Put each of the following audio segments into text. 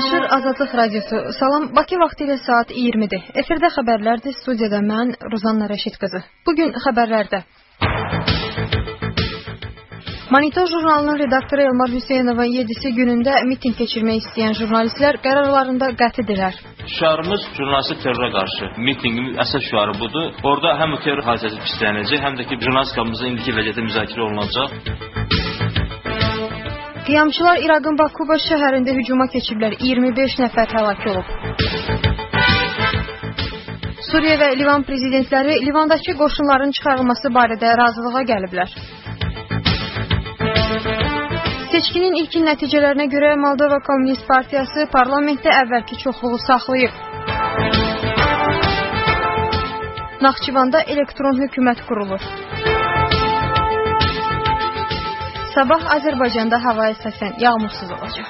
Danışır Azadlıq Radiosu. Salam, Bakı vaxtı ilə saat 20-dir. Efirdə xəbərlərdir, studiyada mən, Rozanna Rəşid qızı. Bugün xəbərlərdə. Monitor jurnalının redaktoru Elmar Hüseynovun 7-si günündə miting keçirmək istəyən jurnalistlər qərarlarında qətidirlər. Şüarımız jurnalistə terrora qarşı. Mitingin əsas şüarı budur. Orada həm terror hadisəsi pislənəcək, həm də ki, jurnalistikamızın indiki vəziyyəti müzakirə olunacaq. Qiyamçılar İraqın Bakuba şəhərində hücuma keçiblər. 25 nəfər həlak olub. Suriya və Livan prezidentləri Livandakı qoşunların çıxarılması barədə razılığa gəliblər. Seçkinin ilkin nəticələrinə görə Moldova Komünist Partiyası parlamentdə əvvəlki çoxluğu saxlayıb. Naxçıvanda elektron hökumət qurulur. Sabah Azərbaycanda hava əsasən yağmursuz olacaq.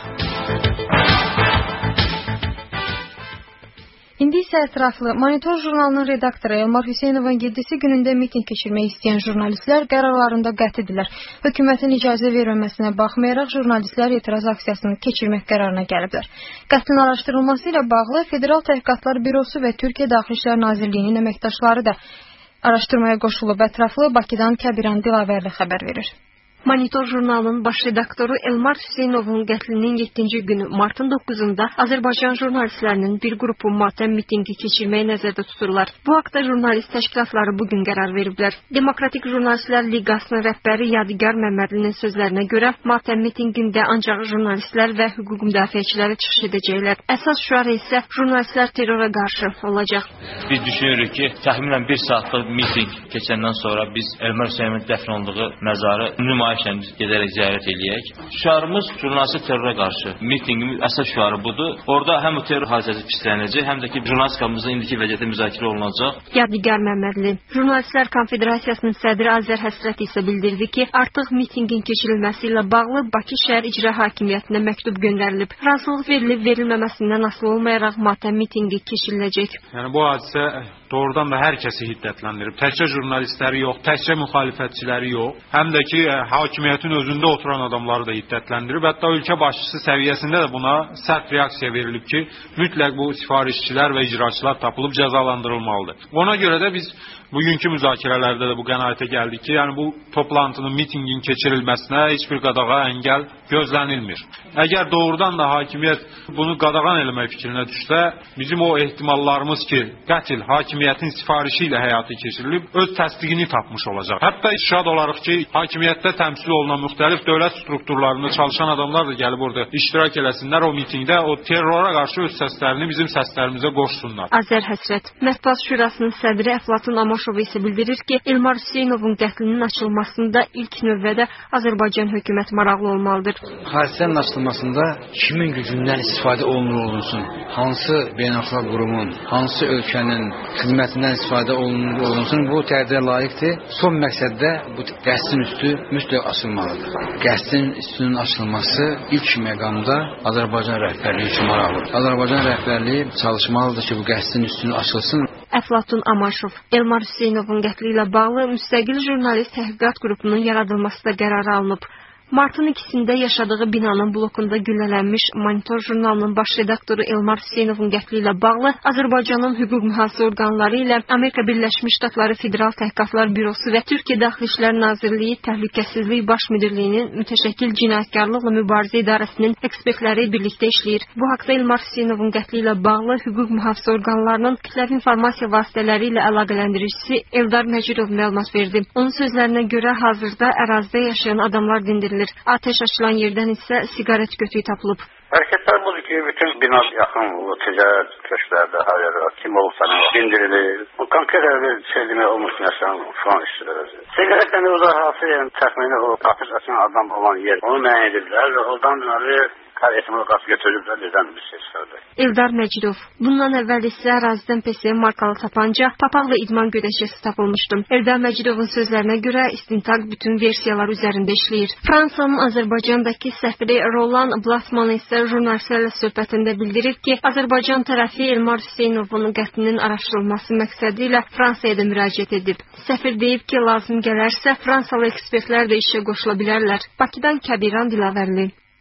İndi isə ətraflı. Monitor jurnalının redaktoru Elmar Hüseynovun 7-si günündə miting keçirmək istəyən jurnalistlər qərarlarında qətidirlər. Hökumətin icazə verməməsinə baxmayaraq jurnalistlər etiraz aksiyasını keçirmək qərarına gəliblər. Qətlin araşdırılması ilə bağlı Federal Təhqiqatlar Bürosu və Türkiyə Daxili İşlər Nazirliyinin əməkdaşları da araşdırmaya qoşulub. Ətraflı Bakıdan Kəbiran Dilavərli xəbər verir. Monitor jurnalının baş redaktoru Elmar Hüseynovun qətlinin 7-ci günü martın 9-da Azərbaycan jurnalistlərinin bir qrupu matəm mitingi keçirməyi nəzərdə tuturlar. Bu haqda jurnalist təşkilatları bugün qərar veriblər. Demokratik Jurnalistlər Liqasının rəhbəri Yadigar Məmmədlinin sözlərinə görə matəm mitingində ancaq jurnalistlər və hüquq müdafiəçiləri çıxış edəcəklər. Əsas şüar isə jurnalistlər terrora qarşı olacaq. Biz düşünürük ki, təxminən 1 saatlıq miting keçəndən sonra biz Elmar Hüseynovun dəfn olduğu məzarı nümayişlə gedərək ziyarət eləyək. Şüarımız jurnalistə terrora qarşı. Mitingin əsas şüarı budur. Orada həm terror hadisəsi pislənəcək, həm də ki, jurnalistikamızın indiki vəziyyəti müzakirə olunacaq. Yadigar Məmmədli. Jurnalistlər Konfederasiyasının sədri Azər Həsrət isə bildirdi ki, artıq mitingin keçirilməsi ilə bağlı Bakı şəhər icra hakimiyyətinə məktub göndərilib. Razılıq verilib-verilməməsindən asılı olmayaraq matəm mitingi keçiriləcək. Yəni bu hadisə doğrudan da hər kəsi hiddətləndirib. Təkcə jurnalistləri yox, təkcə müxalifətçiləri yox, həm də ki, hakimiyyətin özündə oturan adamları da hiddətləndirib. Hətta ölkə başçısı səviyyəsində də buna sərt reaksiya verilib ki, mütləq bu sifarişçilər və icraçılar tapılıb cəzalandırılmalıdır. Ona görə də biz bugünkü müzakirələrdə də bu qənaətə gəldik ki, yəni bu toplantının, mitingin keçirilməsinə heç bir qadağa əngəl gözlənilmir. Əgər doğrudan da hakimiyyət bunu qadağan eləmək fikrinə düşsə, bizim o ehtimallarımız ki, qətl hakimiyyətin sifarişi ilə həyata keçirilib, öz təsdiqini tapmış olacaq. Hətta şad olarıq ki, hakimiyyətdə təmsil olunan müxtəlif dövlət strukturlarında çalışan adamlar da gəlib orada iştirak eləsinlər o mitingdə, o terrora qarşı öz səslərini bizim səslərimizə qoşsunlar. Azər Həsrət. Mətbuat Şurasının sədri Əflatun Amaşov isə bildirir ki, Elmar Hüseynovun qətlinin açılmasında ilk növbədə Azərbaycan hökuməti maraqlı olmalıdır. Hadisənin açılmasında kimin gücündən istifadə olunsun, hansı beynəlxalq qurumun, hansı ölkənin xidmətindən istifadə olunsun, bu təqdirə layiqdir. Son məqsəddə bu qəsdin üstü mütləq açılmalıdır. Qəsdin üstünün açılması ilk məqamda Azərbaycan rəhbərliyi üçün maraqlıdır. Azərbaycan rəhbərliyi çalışmalıdır ki, bu qəsdin üstünü açılsın. Əflatun Amaşov. Elmar Hüseynovun qətli ilə bağlı müstəqil jurnalist təhqiqat qrupunun yaradılması da qərarı alınıb. Martın 2-də yaşadığı binanın blokunda güllələnmiş Monitor jurnalının baş redaktoru Elmar Hüseynovun qətli ilə bağlı Azərbaycanın hüquq mühafizə orqanları ilə Amerika Birləşmiş Ştatları Federal Təhqiqatlar Bürosu və Türkiyə Daxili İşlər Nazirliyi Təhlükəsizlik Baş Müdirliyinin mütəşəkkil cinayətkarlıqla mübarizə idarəsinin ekspertləri birlikdə işləyir. Bu haqda Elmar Hüseynovun qətli ilə bağlı hüquq mühafizə orqanlarının kütləvi informasiya vasitələri ilə əlaqələndiricisi Eldar Məcirov məlumat verdi. Onun sözlərinə görə hazırda ərazidə yaşayan adamlar dindirilir. Ateş açılan yerdən isə siqaret kötüyü tapılıb. Hərəkətlər budur ki, bütün bina yaxın ticarət köşklərdə, hər yerdə kim olursa dindirilir. Bu konkret bir şey demək olmuş məsələn şu an işləyir. Siqaretdən o da hansı yəni təxmini o ateş açan adam olan yer, onu müəyyən edirlər və oradan hər ehtimal qaz götürüblər, birdən bir şey çıxardı. Eldar Məcirov. Bundan əvvəl isə ərazidən PSM markalı tapanca, papaqla idman gödəkçəsi tapılmışdı. Eldar Məcidovun sözlərinə görə istintaq bütün versiyalar üzərində işləyir. Fransanın Azərbaycandakı səfiri Roland Blasman isə jurnalistlərlə söhbətində bildirir ki, Azərbaycan tərəfi Elmar Hüseynovun qətlinin araşdırılması məqsədi ilə Fransaya da müraciət edib. Səfir deyib ki, lazım gələrsə Fransalı ekspertlər də işə qoşula bilərlər. Bakıdan Kəbiran Dilavərli.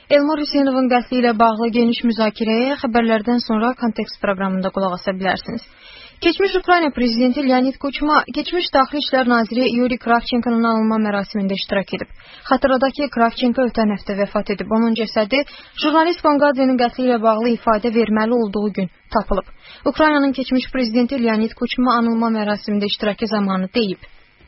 Elmar Hüseynovun qətli ilə bağlı geniş müzakirəyə xəbərlərdən sonra Kontekst proqramında qulaq asa bilərsiniz. Keçmiş Ukrayna prezidenti Leonid Kuchma, keçmiş Daxili İşlər naziri Yuri Kravchenkonun anılma mərasimində iştirak edib. Xatırladaq ki, Kravchenko ötən həftə vəfat edib. Onun cəsədi jurnalist Kongadzenin qətli ilə bağlı ifadə verməli olduğu gün tapılıb. Ukraynanın keçmiş prezidenti Leonid Kuchma anılma mərasimində iştirakı zamanı deyib.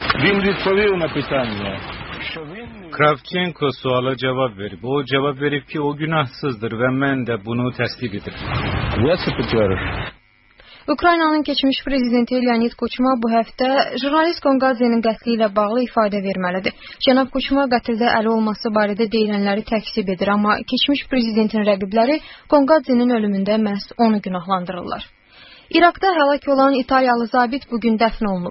Kravchenko suala cevap verip, o cevap verip ki o günahsızdır ve ben de bunu təsdiq edirəm. Ukraynanın keçmiş prezidenti Leonid Kuchma bu həftə jurnalist Kongadzenin qətli ilə bağlı ifadə verməlidir. Cənab Kuchma qətldə əli olması barədə deyilənləri təkzib edir, amma keçmiş prezidentin rəqibləri Kongadzenin ölümündə məhz onu günahlandırırlar. İraqda həlak olan İtaliyalı zabit bugün dəfn olunub.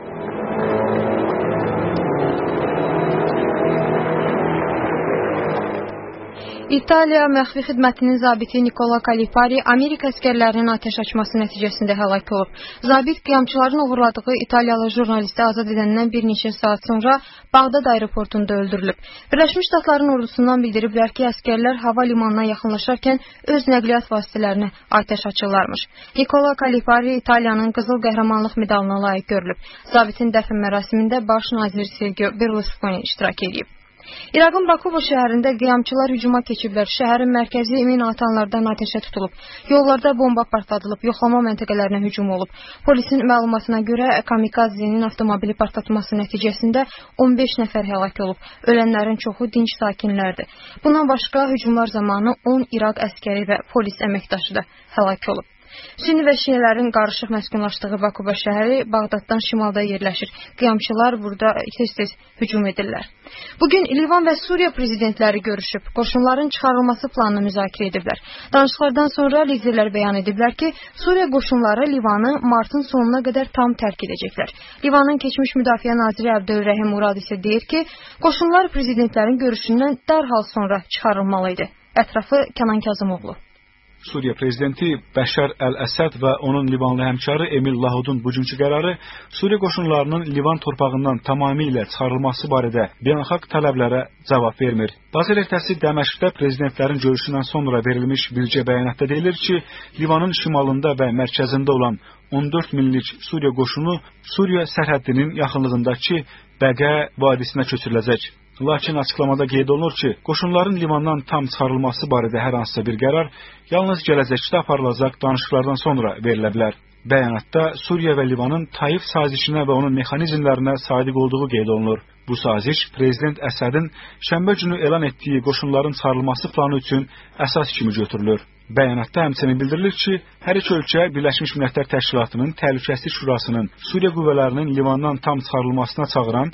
İtaliya məxfi xidmətinin zabiti Nicola Calipari Amerika əskərlərinin atəş açması nəticəsində həlak olub. Zabit qiyamçıların uğurladığı İtaliyalı jurnalisti azad edəndən bir neçə saat sonra Bağdad aeroportunda öldürülüb. Birləşmiş Ştatların ordusundan bildiriblər ki, əskərlər hava limanına yaxınlaşarkən öz nəqliyyat vasitələrinə atəş açırlarmış. Nicola Calipari İtaliyanın Qızıl Qəhrəmanlıq medalına layiq görülüb. Zabitin dəfn mərasimində baş nazir Silvio Berlusconi iştirak edib. İraqın Bakuba şəhərində qiyamçılar hücuma keçiblər. Şəhərin mərkəzi minatanlardan atəşə tutulub. Yollarda bomba partladılıb, yoxlama məntəqələrinə hücum olub. Polisin məlumatına görə kamikazzenin avtomobili partlatması nəticəsində 15 nəfər həlak olub. Ölənlərin çoxu dinc sakinlərdir. Bundan başqa hücumlar zamanı 10 İraq əskəri və polis əməkdaşı da həlak olub. Sünni və şiələrin qarışıq məskunlaşdığı Bakuba şəhəri Bağdaddan şimalda yerləşir. Qiyamçılar burada tez-tez hücum edirlər. Bugün Livan və Suriya prezidentləri görüşüb, qoşunların çıxarılması planını müzakirə ediblər. Danışıqlardan sonra liderlər bəyan ediblər ki, Suriya qoşunları Livanı martın sonuna qədər tam tərk edəcəklər. Livanın keçmiş müdafiə naziri Abdülrəhim Murad isə deyir ki, qoşunlar prezidentlərin görüşündən dərhal sonra çıxarılmalıydı. Ətrafı Kənan Kazımoğlu. Suriya prezidenti Bəşər Əl-Əsəd və onun Livanlı həmkarı Emil Lahudun bugünkü qərarı Suriya qoşunlarının Livan torpağından tamamilə çıxarılması barədə beynəlxalq tələblərə cavab vermir. Bazar ertəsi Dəməşqdə prezidentlərin görüşündən sonra verilmiş bircə bəyanatda deyilir ki, Livanın şimalında və mərkəzində olan 14 minlik Suriya qoşunu Suriya sərhəddinin yaxınlığındakı Bəqə vadisinə köçürüləcək. Lakin açıqlamada qeyd olunur ki, qoşunların limandan tam çıxarılması barədə hər hansısa bir qərar yalnız gələcəkdə aparılacaq danışıqlardan sonra verilə bilər. Bəyanatda Suriya və Livanın Taif sazişinə və onun mexanizmlərinə sadiq olduğu qeyd olunur. Bu saziş prezident Əsədin şənbə günü elan etdiyi qoşunların çıxarılması planı üçün əsas kimi götürülür. Bəyanatda həmçinin bildirilir ki, hər iki ölkə Birləşmiş Millətlər Təşkilatının Təhlükəsizlik Şurasının Suriya qüvvələrinin Livandan tam çıxarılmasına çağıran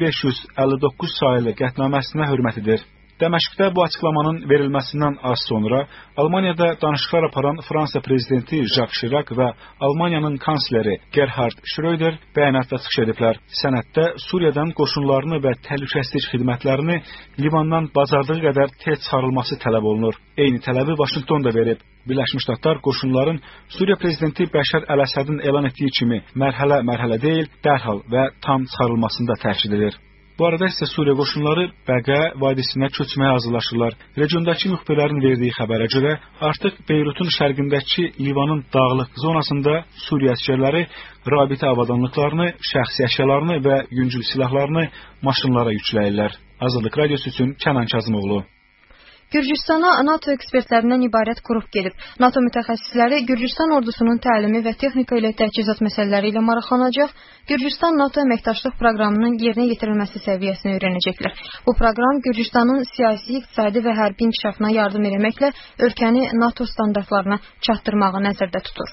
1559 sayılı qətnaməsinə hörmət edir. Dəməşqdə bu açıqlamanın verilməsindən az sonra Almaniyada danışıqlar aparan Fransa prezidenti Jacques Chirac və Almaniyanın kansleri Gerhard Schröder bəyanatda çıxış ediblər. Sənəddə Suriyadan qoşunlarını və təhlükəsizlik xidmətlərini Livandan bacardığı qədər tez çıxarılması tələb olunur. Eyni tələbi Vaşinqton da verib. Birləşmiş Ştatlar qoşunların Suriya prezidenti Bəşər Əl-Əsədin elan etdiyi kimi mərhələ deyil, dərhal və tam çıxarılmasını da təkid edir. Bu arada isə Suriya qoşunları Bəqə vadisinə köçməyə hazırlaşırlar. Regiondakı müxbirlərin verdiyi xəbərə görə artıq Beyrutun şərqindəki Livanın dağlıq zonasında Suriya əsgərləri rabitə avadanlıqlarını, şəxsi əşyalarını və yüngül silahlarını maşınlara yükləyirlər. Azadlıq Radiosu üçün Kənan Kazımoğlu. Gürcüstana NATO ekspertlərindən ibarət qrup gedib. NATO mütəxəssisləri Gürcüstan ordusunun təlimi və texnika ilə təchizat məsələləri ilə maraqlanacaq. Gürcüstan-NATO əməkdaşlıq proqramının yerinə yetirilməsi səviyyəsini öyrənəcəklər. Bu proqram Gürcüstanın siyasi, iqtisadi və hərbi inkişafına yardım etməklə ölkəni NATO standartlarına çatdırmağı nəzərdə tutur.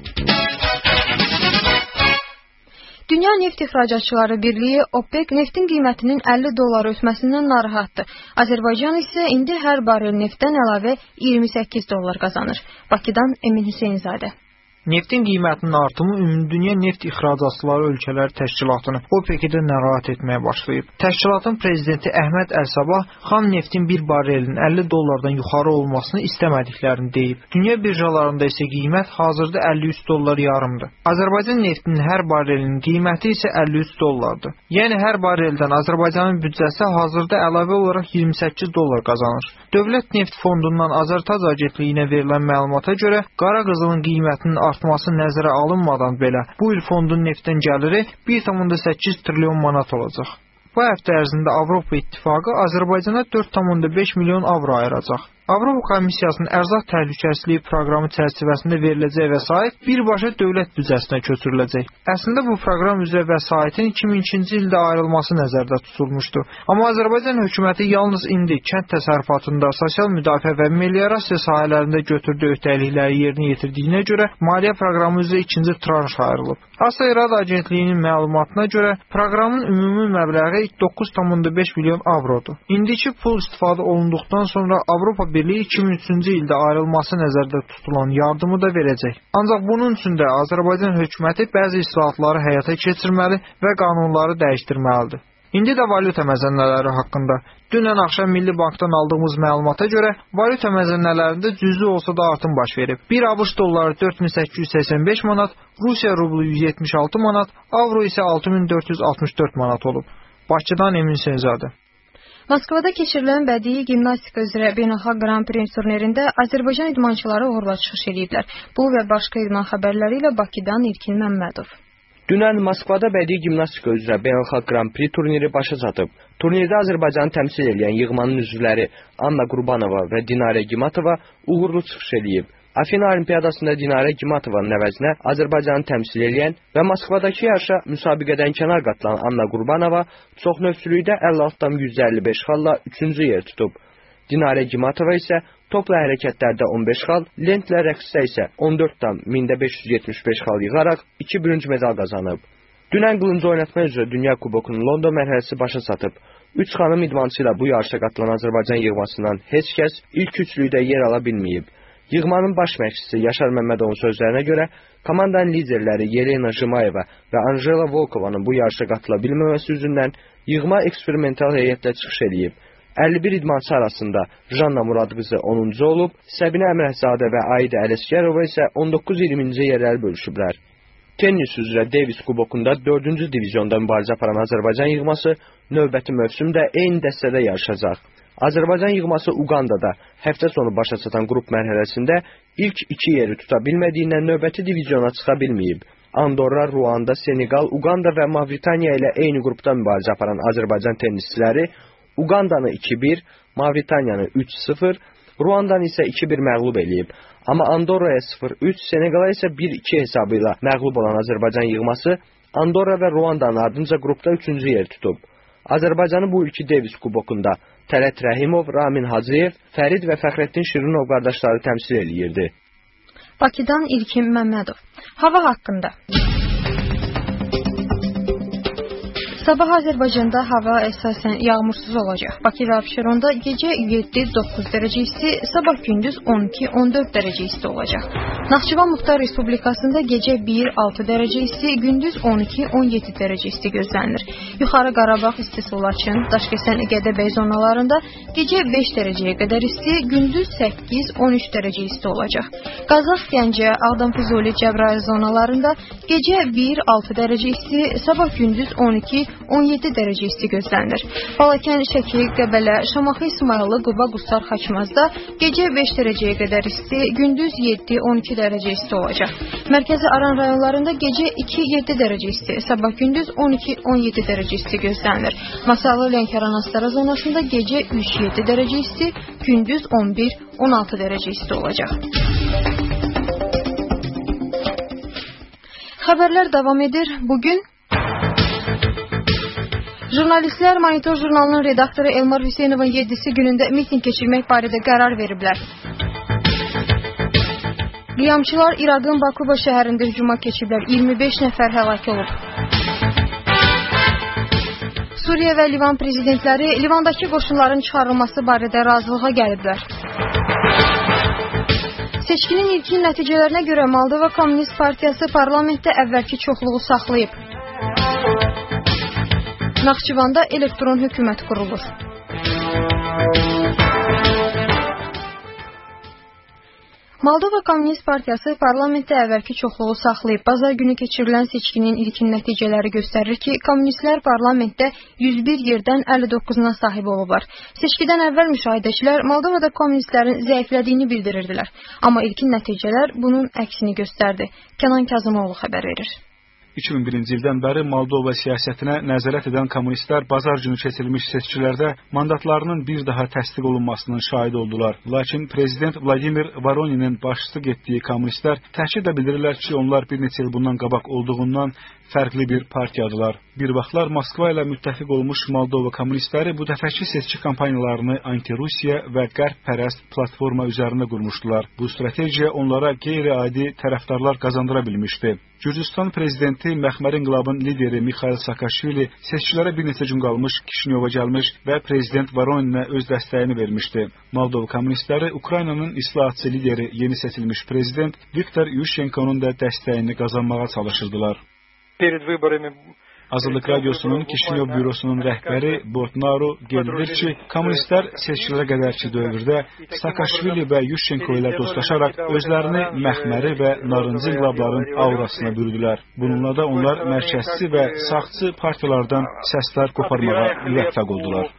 Dünya Neft İxracatçıları Birliyi OPEC neftin qiymətinin $50 ötməsindən narahatdır. Azərbaycan isə indi hər barel neftdən əlavə $28 qazanır. Bakıdan Emin Hüseynzadə. Neftin qiymətinin artımı Ümumdünya Neft İxracatçıları Ölkələri Təşkilatını OPEC-də narahat etməyə başlayıb. Təşkilatın prezidenti Əhməd Əl-Sabah xam neftin bir barelinin $50 yuxarı olmasını istəmədiklərini deyib. Dünya birjalarında isə qiymət hazırda $53 yarımdır. Azərbaycan neftinin hər barelinin qiyməti isə $53-dır. Yəni hər bareldən Azərbaycanın büdcəsi hazırda əlavə olaraq $28 qazanır. Dövlət Neft Fondundan Azərtac Agentliyinə verilən məlumata görə qara qızılın qiymətinin artması nəzərə alınmadan belə bu il fondun neftdən gəliri 1,8 trilyon manat olacaq. Bu həftə ərzində Avropa İttifaqı Azərbaycana 4,5 milyon avro ayıracaq. Avropa Komissiyasının ərzaq təhlükəsizliyi proqramı çərçivəsində veriləcək vəsait birbaşa dövlət büdcəsinə köçürüləcək. Əslində bu proqram üzrə vəsaitin 2002-ci ildə ayrılması nəzərdə tutulmuşdu. Amma Azərbaycan hökuməti yalnız indi kənd təsərrüfatında, sosial müdafiə və meliorasiya sahələrində götürdüyü öhdəlikləri yerinə yetirdiyinə görə maliyyə proqramı üzrə ikinci tranş ayrılıb. Asya İrad Agentliyinin məlumatına görə proqramın ümumi məbləği 9,5 milyon avrodur. İndiki pul istifadə olunduqdan sonra Avropa Birliyi 2003-cü ildə ayrılması nəzərdə tutulan yardımı da verəcək. Ancaq bunun üçün də Azərbaycan hökuməti bəzi islahatları həyata keçirməli və qanunları dəyişdirməlidir. İndi də valyuta məzənnələri haqqında. Dünən axşam Milli Bankdan aldığımız məlumata görə valyuta məzənnələrində cüzi olsa da artım baş verib. 1 ABŞ dolları 4885 manat, Rusiya rublu 176 manat, avro isə 6464 manat olub. Bakıdan Emin Seyzadə. Moskvada keçirilən bədii gimnastika üzrə beynəlxalq Grand Prix turnirində Azərbaycan idmançıları uğurla çıxış ediblər. Bu və başqa idman xəbərləri ilə Bakıdan İlkin Məmmədov. Dünən Moskvada bədii gimnastika üzrə beynəlxalq Grand Prix turniri başa çatıb. Turnirdə Azərbaycanı təmsil edən yığmanın üzvləri Anna Qurbanova və Dinarə Gimatova uğurlu çıxış edib. Afina Olimpiyadasında Dinarə Gimatovanın əvəzinə Azərbaycanı təmsil edən və Moskvadakı yarışa müsabiqədən kənar qatılan Anna Qurbanova çoxnövçülükdə 56,155 xalla 3-cü yer tutub. Dinarə Gimatova isə topla hərəkətlərdə 15 xal, lentlə rəqsdə isə 14,575 xal yığaraq 2 bürünc medal qazanıb. Dünən qılınc oynatma üzrə Dünya Kubokunun London mərhələsi başa çatıb. 3 xanım idmançı ilə bu yarışa qatılan Azərbaycan yığmasından heç kəs ilk üçlükdə yer ala bilməyib. Yığmanın baş məşqçisi Yaşar Məmmədovun sözlərinə görə, komandanın liderləri Yelena Jimayeva və Anjela Volkovanın bu yarışa qatıla bilməməsi üzündən yığma eksperimental heyətlə çıxış edib. 51 idmançı arasında Janna Muradqızı 10-cu olub, Səbinə Əmrəhzadə və Aida Ələskərova isə 19-20-ci yerləri bölüşüblər. Tennis üzrə Davis Kubokunda 4-cü divizionda mübarizə aparan Azərbaycan yığması növbəti mövsümdə eyni dəstədə yarışacaq. Azərbaycan yığması Uqandada həftə sonu başa çatan qrup mərhələsində ilk 2 yeri tuta bilmədiyindən növbəti diviziona çıxa bilməyib. Andorra, Ruanda, Senegal, Uqanda və Mavritaniya ilə eyni qrupda mübarizə aparan Azərbaycan tennisçiləri Uqandanı 2-1, Mavritaniyanı 3-0, Ruandanı isə 2-1 məğlub eləyib. Amma Andorraya 0-3, Senegala isə 1-2 hesabı ilə məğlub olan Azərbaycan yığması Andorra və Ruandanın ardınca qrupda 3-cü yer tutub. Azərbaycanı bu ilki Davis Kubokunda Tələt Rəhimov, Ramin Hacıyev, Fərid və Fəxrəddin Şirinov qardaşları təmsil eləyirdi. Bakıdan İlkin Məmmədov. Hava haqqında. Sabah Azərbaycanda hava əsasən yağmursuz olacaq. Bakı və Abşeronda gecə 7-9 dərəcə isti, sabah gündüz 12-14 dərəcə isti olacaq. Naxçıvan Muxtar Respublikasında gecə 1-6 dərəcə isti, gündüz 12-17 dərəcə isti gözlənilir. Yuxarı Qarabağ, İstisu, Laçın, Daşkəsən, Gədəbəy zonalarında gecə 5 dərəcəyə qədər isti, gündüz 8-13 dərəcə isti olacaq. Qazax, Gəncə, Ağdam, Füzuli, Cəbrayıl zonalarında gecə 1-6 dərəcə isti, sabah gündüz 12-17 dərəcə isti gözlənilir. Balakən, Şəki, Qəbələ, Şamaxı, İsmayıllı, Quba, Qusar, Xaçmazda gecə 5 dərəcəyə qədər isti, gündüz 7-12 dərəcə isti olacaq. Mərkəzi Aran rayonlarında gecə 2-7 dərəcə isti, sabah gündüz 12-17 dərəcə isti gözlənilir. Masallı, Lənkəran, Astara zonasında gecə 3-7 dərəcə isti, gündüz 11-16 dərəcə isti olacaq. Xəbərlər davam edir. Bugün jurnalistlər Monitor jurnalının redaktoru Elmar Hüseynovun 7-si günündə miting keçirmək barədə qərar veriblər. Qiyamçılar İraqın Bakuba şəhərində hücuma keçiblər. 25 nəfər həlak olub. Suriya və Livan prezidentləri Livandakı qoşunların çıxarılması barədə razılığa gəliblər. Seçkinin ilkin nəticələrinə görə Moldova Komünist Partiyası parlamentdə əvvəlki çoxluğu saxlayıb. Naxçıvanda elektron hökumət qurulur. Moldova Komünist Partiyası parlamentdə əvvəlki çoxluğu saxlayıb. Bazar günü keçirilən seçkinin ilkin nəticələri göstərir ki, kommunistlər parlamentdə 101 yerdən 59-una sahib olublar. Seçkidən əvvəl müşahidəçilər Moldovada kommunistlərin zəiflədiyini bildirirdilər. Amma ilkin nəticələr bunun əksini göstərdi. Kənan Kazımoğlu xəbər verir. 2001-ci ildən bəri Moldova siyasətinə nəzarət edən kommunistlər bazar günü keçirilmiş seçkilərdə mandatlarının bir daha təsdiq olunmasının şahidi oldular. Lakin prezident Vladimir Voroninin başçılıq etdiyi kommunistlər təkid bildirirlər ki, onlar bir neçə il bundan qabaq olduğundan fərqli bir partiyadılar. Bir vaxtlar Moskva ilə müttəfiq olmuş Moldova kommunistləri bu dəfəki seçki kampaniyalarını anti-Rusiya və qərb-pərəst platforma üzərində qurmuşdular. Bu strategiya onlara qeyri-adi tərəfdarlar qazandıra bilmişdi. Gürcüstan prezidenti Məxmər İnqilabın lideri Mikhail Saakashvili seçkilərə bir neçə gün qalmış Kişinyova gəlmiş və prezident Voroninə öz dəstəyini vermişdi. Moldova kommunistləri Ukraynanın islahatçı lideri yeni seçilmiş prezident Viktor Yushchenko'nun da dəstəyini qazanmağa çalışırdılar. Azadlık Radyosu'nun Kişinyev bürosunun rəhbəri Bortnaru qeyd ki, kommunistlər seçkilərə qədərki dövrdə Saakashvili və Yushchenko ilə dostlaşaraq özlərini Məxməri və Narıncı inqilabların aurasına bürüdülər. Bununla da onlar mərkəzçi və sağçı partiyalardan səslər qoparmağa müvəffəq oldular.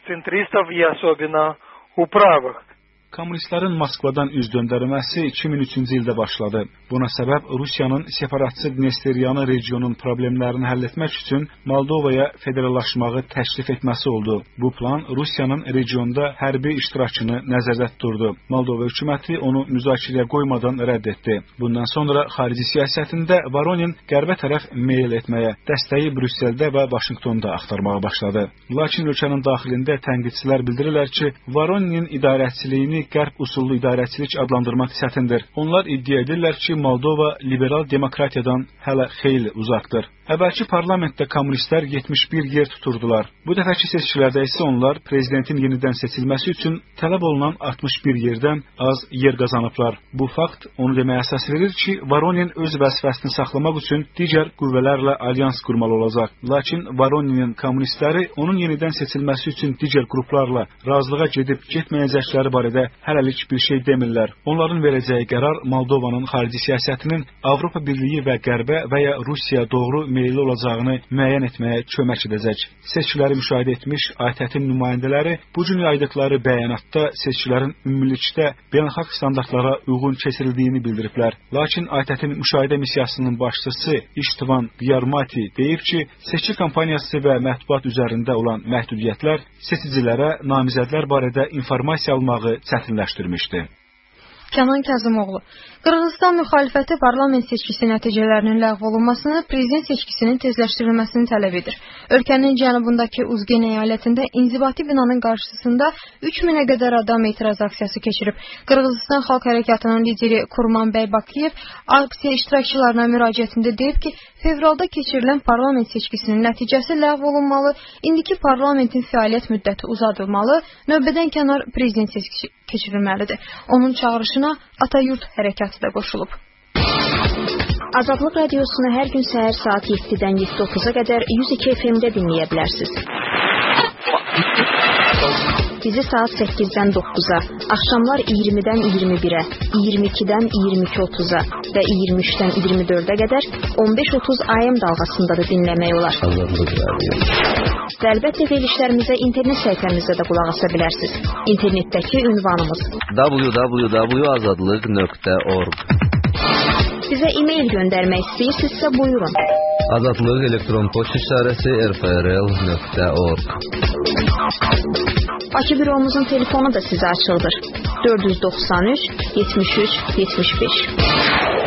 Kommunistlərin Moskvadan üz döndərməsi 2003-cü ildə başladı. Buna səbəb Rusiyanın separatçı Dnesteryanı regionun problemlərini həll etmək üçün Moldovaya federallaşmağı təklif etməsi oldu. Bu plan Rusiyanın regionda hərbi iştirakını nəzərdə tuturdu. Moldova hökuməti onu müzakirəyə qoymadan rədd etdi. Bundan sonra xarici siyasətində Voronin qərbə tərəf meyl etməyə, dəstəyi Brüsseldə və Vaşinqtonda axtarmağa başladı. Lakin ölkənin daxilində tənqidçilər bildirirlər ki, Voroninin idarəçiliyini qərb usullu idarəçilik adlandırmaq çətindir. Onlar iddia edirlər ki, Moldova liberal demokratiyadan hələ xeyli uzaqdır. Əvvəlki parlamentdə kommunistlər 71 yer tuturdular. Bu dəfəki seçkilərdə isə onlar prezidentin yenidən seçilməsi üçün tələb olunan 61 yerdən az yer qazanıblar. Bu fakt onu deməyə əsas verir ki, Voronin öz vəzifəsini saxlamaq üçün digər qüvvələrlə alyans qurmalı olacaq. Lakin Voroninin kommunistləri onun yenidən seçilməsi üçün digər qruplarla razılığa gedib getməyəcəkləri barədə hələlik bir şey demirlər. Onların verəcəyi qərar Moldovanın xarici siyasətinin Avropa Birliyi və Qərbə və ya Rusiya doğru meyilli olacağını müəyyən etməyə kömək edəcək. Seçkiləri müşahidə etmiş ATƏT-in nümayəndələri bu gün yaydıqları bəyanatda seçkilərin ümumilikdə beynəlxalq standartlara uyğun keçirildiyini bildiriblər. Lakin ATƏT-in müşahidə missiyasının başçısı İştivan Diyarmati deyib ki, seçki kampaniyası və mətbuat üzərində olan məhdudiyyətlər seçicilərə namizədlər barədə informasiya almağı çətinləşdirmişdi. Kənan Kazımoğlu. Qırğızstan müxalifəti parlament seçkisi nəticələrinin ləğv olunmasını, prezident seçkisinin tezləşdirilməsini tələb edir. Ölkənin cənubundakı Uzgen əyalətində inzibati binanın qarşısında 3000-ə qədər adam etiraz aksiyası keçirib. Qırğızstan Xalq Hərəkatının lideri Kurmanbəy Bakiyev aksiya iştirakçılarına müraciətində deyib ki, fevralda keçirilən parlament seçkisinin nəticəsi ləğv olunmalı, indiki parlamentin fəaliyyət müddəti uzadılmalı, növbədən kənar prezident seçkisi keçirilməlidir. Onun çağırışına Atayurt hərəkatı da qoşulub. Azadlıq Radiosunu hər gün səhər saat 7-dən 7:30-a qədər 102 FM-də dinləyə bilərsiniz. Bizi saat 8-dən 9-a, axşamlar 20-dən 21-ə, 22-dən 22:30-a və 23-dən 24-ə qədər 15:30 AM dalğasında da dinləmək olar. Və əlbəttə verilişlərimizə internet səhifəmizdə də qulaq asa bilərsiniz. İnternetdəki ünvanımız www.azadlıq.org. Bizə e-mail göndərmək istəyirsinizsə buyurun. Azadlıq elektron poçt işarəsi rfrl.org. Bakı büromuzun telefonu da sizə açıldır. 493 73 75.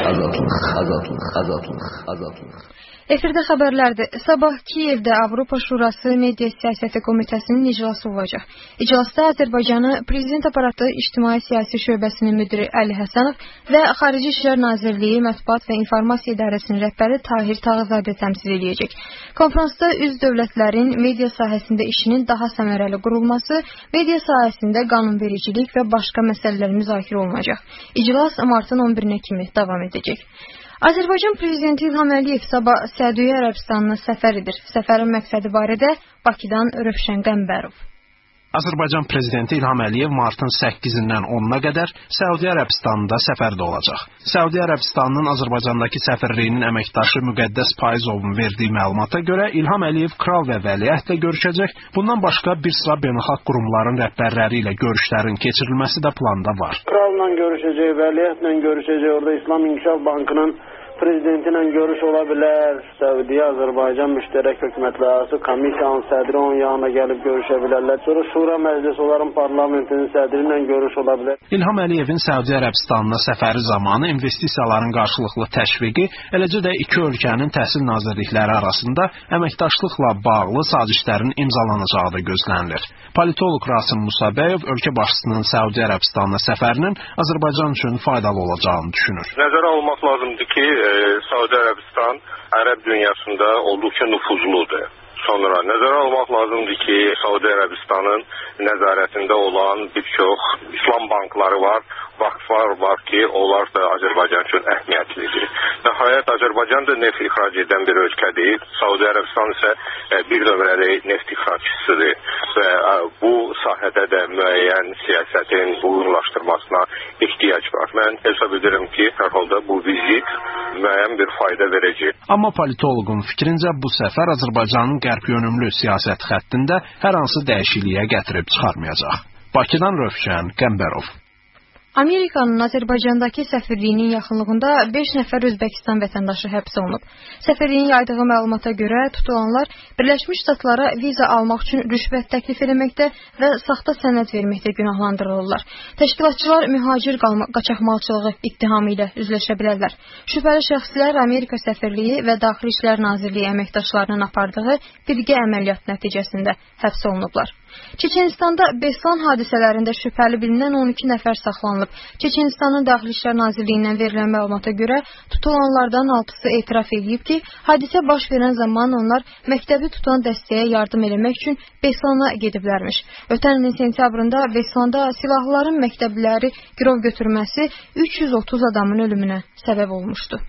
Azadlıq. Efirdə xəbərlərdir. Sabah Kiyevdə Avropa Şurası Media Siyasəti Komitəsinin iclası olacaq. İclasda Azərbaycanı Prezident Aparatı İctimai Siyasi Şöbəsinin müdiri Əli Həsənov və Xarici İşlər Nazirliyi Mətbuat və İnformasiya İdarəsinin rəhbəri Tahir Tağızadə təmsil edəcək. Konfransda üzv dövlətlərin media sahəsində işinin daha səmərəli qurulması, media sahəsində qanunvericilik və başqa məsələlər müzakirə olunacaq. İclas martın 11-nə kimi davam edəcək. Azərbaycan Prezidenti İlham Əliyev sabah Səudiyyə Ərəbistanına səfər edir. Səfərin məqsədi barədə Bakıdan Rövşən Qəmbərov. Azərbaycan Prezidenti İlham Əliyev martın 8-dən 10-na qədər Səudiyyə Ərəbistanında səfərdə olacaq. Səudiyyə Ərəbistanının Azərbaycandakı səfirliyinin əməkdaşı Müqəddəs Payızovun verdiyi məlumata görə İlham Əliyev kral və vəliəhdlə görüşəcək. Bundan başqa bir sıra beynəlxalq qurumların rəhbərləri ilə görüşlərin keçirilməsi də planda var. Kralla görüşəcək, vəliəhdlə görüşəcək, orada İslam İnkişaf Bankının prezidentinlə görüş ola bilər. Səudiyyə Azərbaycan müştərək hökumətlərarası komissiyanın sədri onun yanına gəlib görüşə bilərlər. Sonra Şura Məclisi onların parlamentinin sədri ilə görüş ola bilər. İlham Əliyevin Səudiyyə Ərəbistanına səfəri zamanı investisiyaların qarşılıqlı təşviqi, eləcə də iki ölkənin təhsil nazirlikləri arasında əməkdaşlıqla bağlı sazişlərin imzalanacağı da gözlənilir. Politolog Rasim Musabəyov ölkə başçısının Səudiyyə Ərəbistanına səfərinin Azərbaycan üçün faydalı olacağını düşünür. Nəzərə almaq lazımdır ki, Səudiyyə Ərəbistan Ərəb dünyasında olduqca nüfuzludur. Sonra nəzərə almaq lazımdır ki, Səudiyyə Ərəbistanın nəzarətində olan bir çox İslam bankları var, vakflar var ki, onlar da Azərbaycan üçün əhəmiyyətlidir. Nəhayət, Azərbaycan da neft ixrac edən bir ölkə deyil. Səudiyyə Ərəbistan isə bir nömrəli neft ixracçısıdır və bu sahədə də müəyyən siyasətin uyğunlaşdırmasına ehtiyac var. Mən hesab edirəm ki, hər halda bu vizit müəyyən bir fayda verəcək. Amma politoloqun fikrincə bu səfər Azərbaycanın qərb yönümlü siyasət xəttində hər hansı dəyişikliyə gətirib çıxarmayacaq. Bakıdan Rövşən Qəmbərov. Amerikanın Azərbaycandakı səfirliyinin yaxınlığında 5 nəfər Özbəkistan vətəndaşı həbs olunub. Səfirliyin yaydığı məlumata görə tutulanlar Birləşmiş Ştatlara viza almaq üçün rüşvət təklif etməkdə və saxta sənəd verməkdə günahlandırılırlar. Təşkilatçılar mühacir qaçaqmalçılığı ittihamı ilə üzləşə bilərlər. Şübhəli şəxslər Amerika səfirliyi və Daxili İşlər Nazirliyi əməkdaşlarının apardığı birgə əməliyyat nəticəsində həbs olunublar. Çeçenistanda Beslan hadisələrində şübhəli bilinən 12 nəfər saxlanılıb. Çeçenistanın Daxili İşlər Nazirliyindən verilən məlumata görə tutulanlardan 6-sı etiraf edib ki, hadisə baş verən zaman onlar məktəbi tutan dəstəyə yardım eləmək üçün Beslana gediblərmiş. Ötən ilin sentyabrında Beslanda silahlıların məktəbliləri girov götürməsi 330 adamın ölümünə səbəb olmuşdu.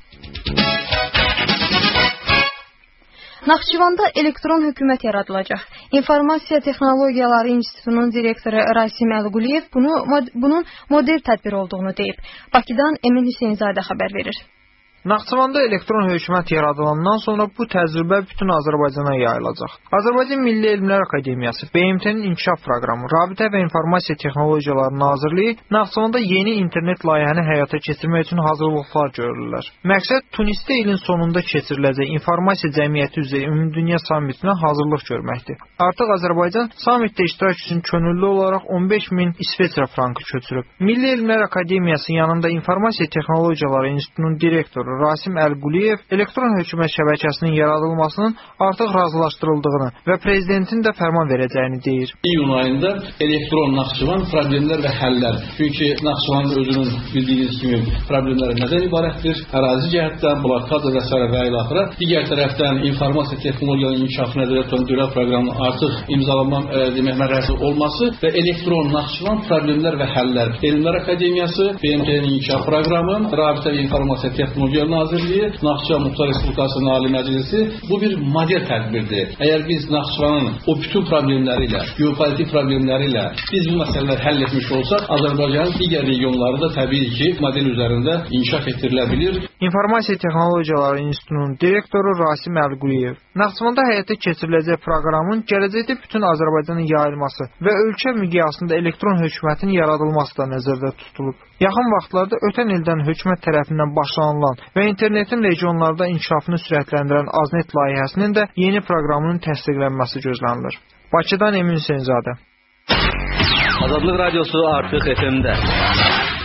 Naxçıvanda elektron hökumət yaradılacaq. İnformasiya Texnologiyaları İnstitutunun direktoru Rasim Əlquliyev bunun model tədbir olduğunu deyib. Bakıdan Emin Hüseynzadə xəbər verir. Naxçıvanda elektron hökumət yaradılandan sonra bu təcrübə bütün Azərbaycana yayılacaq. Azərbaycan Milli Elmlər Akademiyası, BMT-nin inkişaf proqramı, Rabitə və İnformasiya Texnologiyaları Nazirliyi Naxçıvanda yeni internet layihəni həyata keçirmək üçün hazırlıqlar görürlər. Məqsəd Tunisdə ilin sonunda keçiriləcək İnformasiya Cəmiyyəti üzrə Ümumdünya sammitinə hazırlıq görməkdir. Artıq Azərbaycan sammitdə iştirak üçün könüllü olaraq 15.000 İsveçrə frankı köçürüb. Milli Elmlər Akademiyası yanında İnformasiya Texnologiyaları İnstitutunun direktoru Rasim Əlquliyev elektron hökumət şəbəkəsinin yaradılmasının artıq razılaşdırıldığını və prezidentin də fərman verəcəyini deyir. İyun ayında elektron Naxçıvan problemlər və həllər. Çünki Naxçıvanın özünün bildiyiniz kimi problemləri nədən ibarətdir? Ərazi cəhətdən, blokada və s. və ilə axıra. Digər tərəfdən informasiya texnologiyalarının inkişafı nəzərdə tutan dövlət proqramının artıq imzalanma mərhələsi olması və elektron Naxçıvan problemlər və həllər. Elmlər Akademiyası, BMT-nin inkişaf proqramı, Rabitə və İnformasiya Texnologiyaları Nazirliyi, Naxçıvan Muxtar Respublikasının Ali Məclisi bu bir model tədbirdir. Əgər biz Naxçıvanın o bütün problemləri ilə, geopolitik problemləri ilə biz bu məsələləri həll etmiş olsaq, Azərbaycanın digər regionları da təbii ki, model üzərində inkişaf etdirilə bilir. İnformasiya Texnologiyaları İnstitutunun direktoru Rasim Əlquliyev Naxçıvanda həyata keçiriləcək proqramın gələcəkdə bütün Azərbaycanın yayılması və ölkə miqyasında elektron hökumətin yaradılması da nəzərdə tutulub. Yaxın vaxtlarda ötən ildən hökumət tərəfindən başlanılan və internetin regionlarda inkişafını sürətləndirən Aznet layihəsinin də yeni proqramının təsdiqlənməsi gözlənilir. Bakıdan Emin Hüseynzadə. Azadlıq Radiosu artıq FM-də.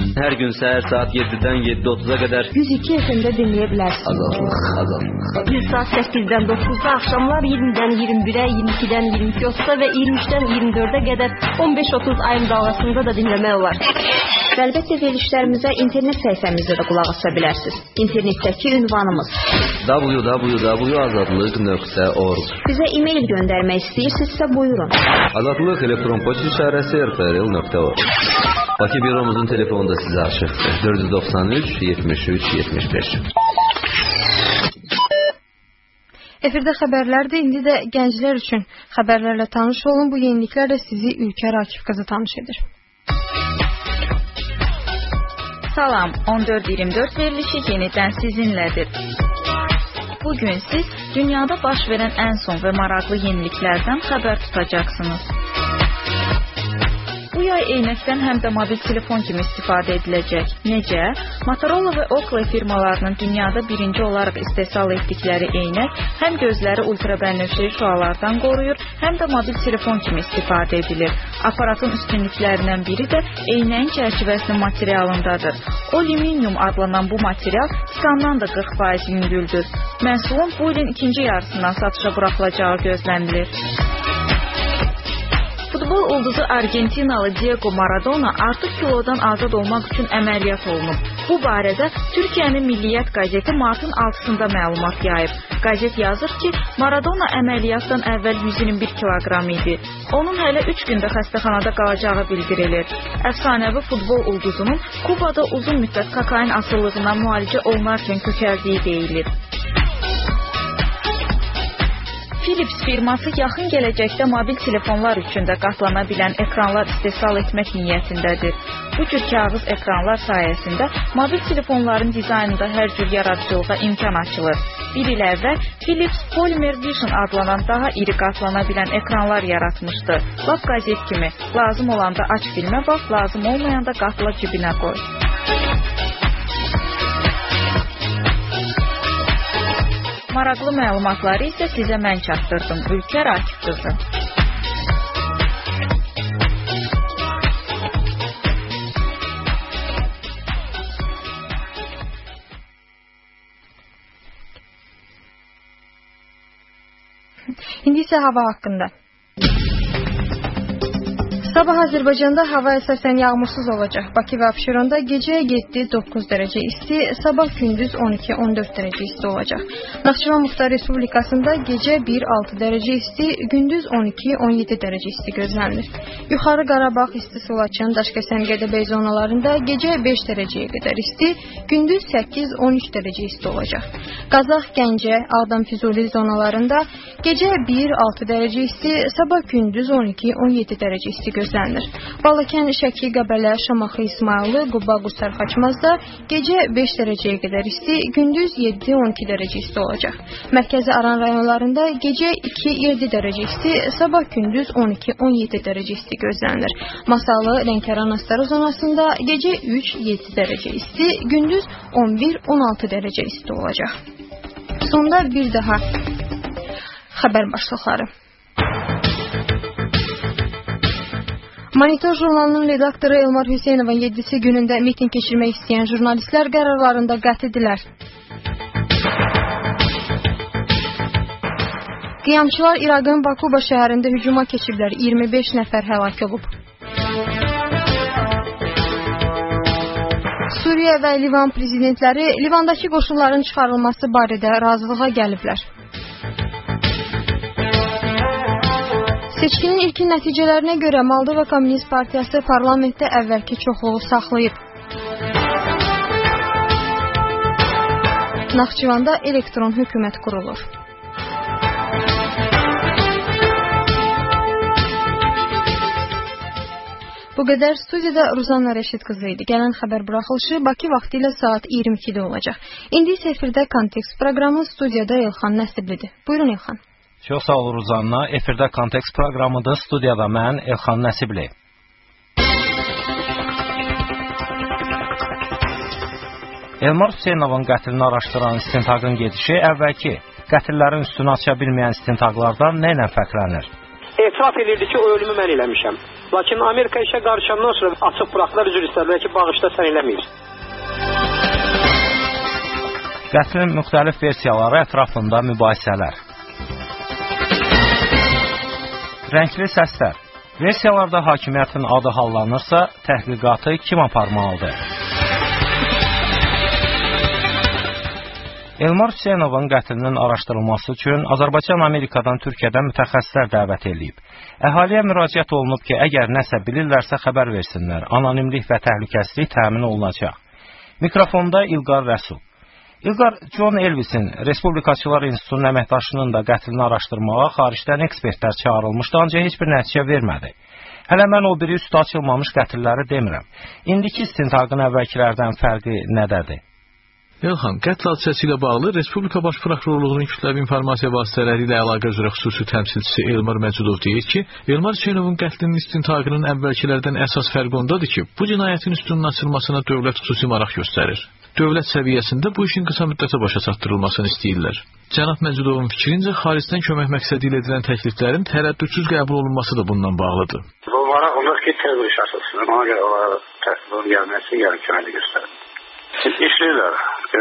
Hər gün səhər saat 7-dən 7:30-a qədər 102 FM-də dinləyə bilərsiniz. Azadlıq. Bir saat 8-dən 9-da, axşamlar 20-dən 21-ə, 22-dən 22:30-a və 23-dən 24-ə qədər 15:30 AM dalğasında da dinləmək olar. Və əlbəttə verilişlərimizə internet səhifəmizdə də qulaq asa bilərsiniz. İnternetdəki ünvanımız www.azadlıq.org. Bizə e-mail göndərmək istəyirsinizsə buyurun. Azadlıq elektron poçt işarəsi rprl.org. Bakı büromuzun telefonu da sizə açıqdır. 493 73 75. Efirdə xəbərlərdir. İndi də gənclər üçün xəbərlərlə tanış olun. Bu yeniliklərlə sizi Ülkər Akif qızı tanış edir. Salam, 14-24 verilişi yenidən sizinlədir. Bugün siz dünyada baş verən ən son və maraqlı yeniliklərdən xəbər tutacaqsınız. Bu yay eynəkdən həm də mobil telefon kimi istifadə ediləcək. Necə? Motorola və Oakley firmalarının dünyada birinci olaraq istehsal etdikləri eynək həm gözləri ultrabənövşəyi şüalardan qoruyur, həm də mobil telefon kimi istifadə edilir. Aparatın üstünlüklərindən biri də eynəyin çərçivəsinin materialındadır. Alüminium adlanan bu material titandan da 40% yüngüldür. Məhsulun bu ilin ikinci yarısından satışa buraxılacağı gözlənilir. Futbol ulduzu Argentinalı Diego Maradona artıq kilodan azad olmaq üçün əməliyyat olunub. Bu barədə Türkiyənin Milliyyət qəzeti martın 6-sında məlumat yayıb. Qəzet yazır ki, Maradona əməliyyatdan əvvəl 121 kiloqram idi. Onun hələ 3 gündə xəstəxanada qalacağı bildirilir. Əfsanəvi futbol ulduzunun Kubada uzun müddət kokain asıllığına müalicə olunarkən kökəldiyi deyilir. Philips firması yaxın gələcəkdə mobil telefonlar üçün də qatlana bilən ekranlar istehsal etmək niyyətindədir. Bu cür kağız ekranlar sayəsində mobil telefonların dizaynında hər cür yaradıcılığa imkan açılır. Bir il əvvəl Philips Polymer Vision adlanan daha iri qatlana bilən ekranlar yaratmışdı. Lap qəzet kimi, lazım olanda aç filmə bax, lazım olmayanda qatla cibinə qoy. Maraqlı məlumatları isə sizə mən çatdırdım. Ülkər Akif qızı. İndi isə hava haqqında. Sabah Azərbaycanda hava əsasən yağmursuz olacaq. Bakı və Abşeronda gecə 7-9 dərəcə isti, sabah gündüz 12-14 dərəcə isti olacaq. Naxçıvan Muxtar Respublikasında gecə 1-6 dərəcə isti, gündüz 12-17 dərəcə isti gözlənilir. Yuxarı Qarabağ, İsti Sulaçın, Daşkəsən, Gədəbəy zonalarında gecə 5 dərəcəyə qədər isti, gündüz 8-13 dərəcə isti olacaq. Qazax, Gəncə, Ağdam, Füzuli zonalarında gecə 1-6 dərəcə isti, sabah gündüz 12-17 dərəcə isti gözlənilir. Balakən, Şəki, Qəbələ, Şamaxı, İsmayılı, Quba, Qusar, Xaçmazda gecə 5 dərəcəyə qədər isti, gündüz 7-12 dərəcə isti olacaq. Mərkəzi Aran rayonlarında gecə 2-7 dərəcə isti, sabah gündüz 12-17 dərəcə isti gözlənilir. Masalı, Lənkəran, Astara zonasında gecə 3-7 dərəcə isti, gündüz 11-16 dərəcə isti olacaq. Sonda bir daha xəbər başlıqları. Monitor jurnalının redaktoru Elmar Hüseynovun 7-si günündə miting keçirmək istəyən jurnalistlər qərarlarında qətidirlər. Qiyamçılar İraqın Bakuba şəhərində hücuma keçiblər, 25 nəfər həlak olub. Suriya və Livan prezidentləri Livandakı qoşunların çıxarılması barədə razılığa gəliblər. Seçkinin ilkin nəticələrinə görə Moldova Komünist Partiyası parlamentdə əvvəlki çoxluğu saxlayıb. Naxçıvanda elektron hökumət qurulur. Bu qədər. Studiyada Ruzanna Rəşid qızı idi. Gələn xəbər buraxılışı Bakı vaxtı ilə saat 22-də olacaq. İndi isə efirdə Kontekst proqramı, studiyada Elxan Nəsiblidir. Buyurun Elxan. Çox sağ ol Ruzanna. Efirdə Kontekst proqramıdır. Studiyada mən Elxan Nəsibli. Elmar Hüseynovun qətlini araşdıran istintaqın gedişi əvvəlki qətllərin üstünü aça bilməyən istintaqlardan nə ilə fərqlənir? etiraf edirdi ki, o ölümü mən eləmişəm. Lakin Amerika işə qarışandan sonra açıq buraxdılar, üzr istədilər ki, bağışda sən eləməyir. Qətlin müxtəlif versiyaları ətrafında mübahisələr. Rəngli səslər. Versiyalarda hakimiyyətin adı hallanırsa, təhqiqatı kim aparmalıdır? Elmar Hüseynovun qətlinin araşdırılması üçün Azərbaycan Amerikadan Türkiyədən mütəxəssislər dəvət edilib. Əhaliyə müraciət olunub ki, əgər nəsə bilirlərsə xəbər versinlər. Anonimlik və təhlükəsizlik təmin olunacaq. Mikrofonda İlqar Rəsul. İlqar, John Elvisin, Respublikaçılar İnstitutunun əməkdaşının da qətlini araşdırmağa xaricdən ekspertlər çağırılmışdı, ancaq heç bir nəticə vermədi. Hələ mən o biri üstü açılmamış qətilləri demirəm. İndiki istintaqın əvvəlkilərdən fərqi nədədir? Elxan, qətl hadisəsi ilə bağlı Respublika Baş Prokurorluğunun kütləvi informasiya vasitələri ilə əlaqə üzrə xüsusi təmsilçisi Elmar Məcudov deyir ki, Elmar Hüseynovun qətlinin istintaqının əvvəlkilərdən əsas fərqi ondadır ki, bu cinayətin üstünün açılmasına dövlət xüsusi maraq göstərir. Dövlət səviyyəsində bu işin qısa müddətə başa çatdırılmasını istəyirlər. Cənab Məcudovun fikrincə, xaricdən kömək məqsədi ilə edilən təkliflərin tərəddüdsüz qəbul olunması da bundan bağlıdır. Bu maraq olur ki, tez iş açılsın, ona görə onlara təklifin gəlməsi yarı köməkli göstərir. İşləyirlər.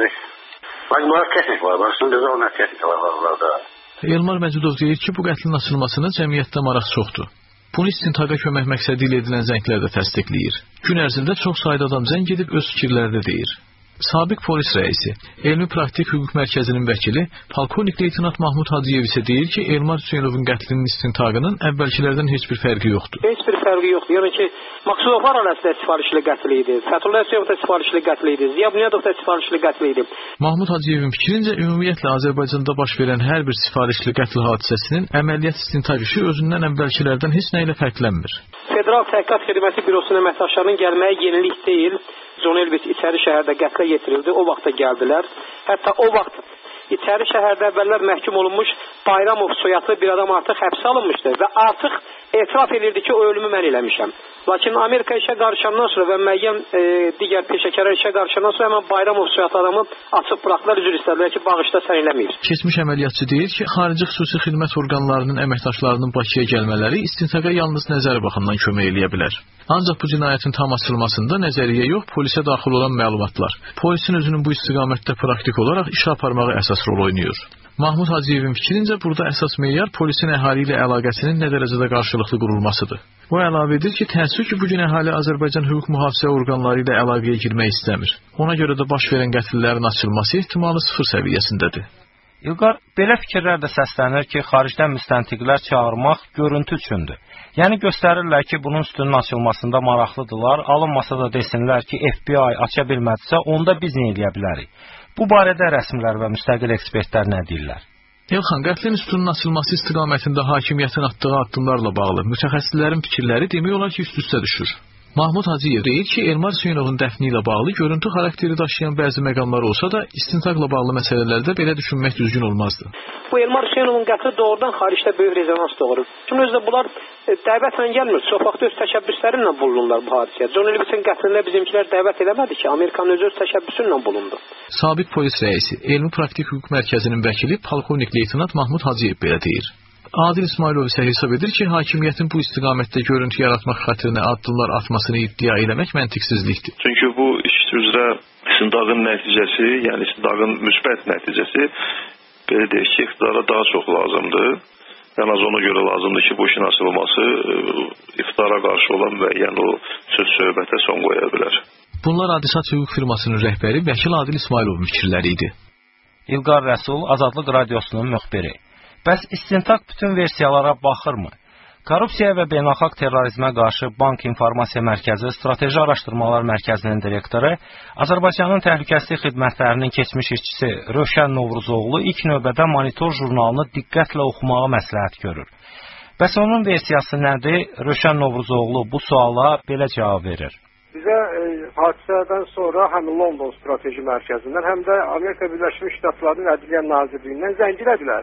Bunlar texnik var. Başında bizə onlar texnik var da. Elmar Məcudov deyir ki, bu qətlin açılmasına cəmiyyətdə maraq çoxdur. Bunu istintaqa kömək məqsədi ilə edilən zənglər də təsdiqləyir. Gün ərzində çox sayda adam zəng edib öz fikirlərini deyir. Sabiq polis rəisi, Elmi Praktik Hüquq Mərkəzinin vəkili Polkovnik Leytenant Mahmud Hacıyev isə deyir ki, Elmar Hüseynovun qətlinin istintaqının əvvəlkilərdən heç bir fərqi yoxdur. Heç bir fərqi yoxdur. Yəni ki, Maksudovlar arasında sifarişli qətl idi, Fəthullah Hüseynov da sifarişli qətl idi, Ziya Bunyadov da sifarişli qətl idi. Mahmud Hacıyevin fikrincə, ümumiyyətlə Azərbaycanda baş verən hər bir sifarişli qətl hadisəsinin əməliyyat istintaq işi özündən əvvəlkilərdən heç nə ilə fərqlənmir. Federal Təhqiqat Xidməti Bürosunun əməkdaşlarının gəlməyi yenilik deyil. John Elvis içəri şəhərdə qətlə yetirildi, o vaxta gəldilər. Hətta o vaxt içəri şəhərdə əvvəllər məhkum olunmuş Bayramov soyadlı bir adam artıq həbsə alınmışdı və artıq etiraf edirdi ki, o ölümü mən eləmişəm. Lakin Amerika işə qarışandan sonra və müəyyən digər peşəkarlar işə qarışandan sonra həmən Bayramov soyadlı adamı açıb buraxdılar, üzr istədilər ki, bağışda sən eləməyir. Keçmiş əməliyyatçı deyir ki, xarici xüsusi xidmət orqanlarının əməkdaşlarının Bakıya gəlmələri istintaqa yalnız nəzəri baxımdan kömək eləyə bilər. Ancaq bu cinayətin tam açılmasında nəzəriyyə yox, polisə daxil olan məlumatlar. Polisin özünün bu istiqamətdə praktik olaraq iş aparmağı əsas rol oynayır. Mahmud Hacıyevin fikrincə burada əsas meyar polisin əhali ilə əlaqəsinin nə dərəcədə qarşılıqlı qurulmasıdır. O əlavə edir ki, təəssüf ki, bugün əhali Azərbaycan hüquq mühafizə orqanları ilə əlaqəyə girmək istəmir. Ona görə də baş verən qətllərin açılması ehtimalı 0 səviyyəsindədir. İlqar, belə fikirlər də səslənir ki, xaricdən müstəntiqlər çağırmaq görüntü üçündür. Yəni göstərirlər ki, bunun üstünün açılmasında maraqlıdırlar, alınmasa da desinlər ki, FBI aça bilmədisə, onda biz nə edə bilərik? Bu barədə rəsmilər və müstəqil ekspertlər nə deyirlər? Elxan, qətlin üstünün açılması istiqamətində hakimiyyətin atdığı addımlarla bağlı mütəxəssislərin fikirləri demək olar ki, üst-üstə düşür. Mahmud Hacıyev deyir ki, Elmar Hüseynovun dəfni ilə bağlı görüntü xarakteri daşıyan bəzi məqamlar olsa da, istintaqla bağlı məsələlərdə belə düşünmək düzgün olmazdı. Bu Elmar Hüseynovun qətli doğrudan xaricdə böyük rezonans doğurur. Çünki özdə bunlar dəvətlə gəlmir, çox vaxt öz təşəbbüslərinlə bulunurlar bu hadisəyə. John Elvisin qətlində bizimkilər dəvət eləmədi ki, Amerikanın öz təşəbbüsü ilə bulundu. Sabiq polis rəisi, Elmi Praktik Hüquq Mərkəzinin vəkili Polkovnik Leytenant Mahmud Hacıyev belə deyir. Adil İsmailov isə hesab edir ki, hakimiyyətin bu istiqamətdə görüntü yaratmaq xatirinə addımlar atmasını iddia eləmək məntiqsizlikdir. Çünki bu iş üzrə istintaqın nəticəsi, yəni istintaqın müsbət nəticəsi, belə deyək ki, iqtidara daha çox lazımdır. Yəni az ona görə lazımdır ki, bu işin açılması iqtidara qarşı olan müəyyən o söz-söhbətə son qoya bilər. Bunlar Adisat hüquq firmasının rəhbəri Vəkil Adil İsmailovun fikirləri idi. İlqar Rəsul, Azadlıq Radiosunun müxbiri. Bəs istintaq bütün versiyalara baxırmı? Korrupsiya və beynəlxalq terrorizmə qarşı Bank İnformasiya Mərkəzi Strateji Araşdırmalar Mərkəzinin direktoru, Azərbaycanın təhlükəsizlik xidmətlərinin keçmiş işçisi Rövşən Novruzoğlu ilk növbədə Monitor jurnalını diqqətlə oxumağı məsləhət görür. Bəs onun versiyası nədir? Rövşən Novruzoğlu bu suala belə cavab verir. Bizə hadisədən sonra həm London Strateji Mərkəzindən, həm də Amerika Birləşmiş Ştatlarının Ədliyyə Nazirliyindən zəng elədilər.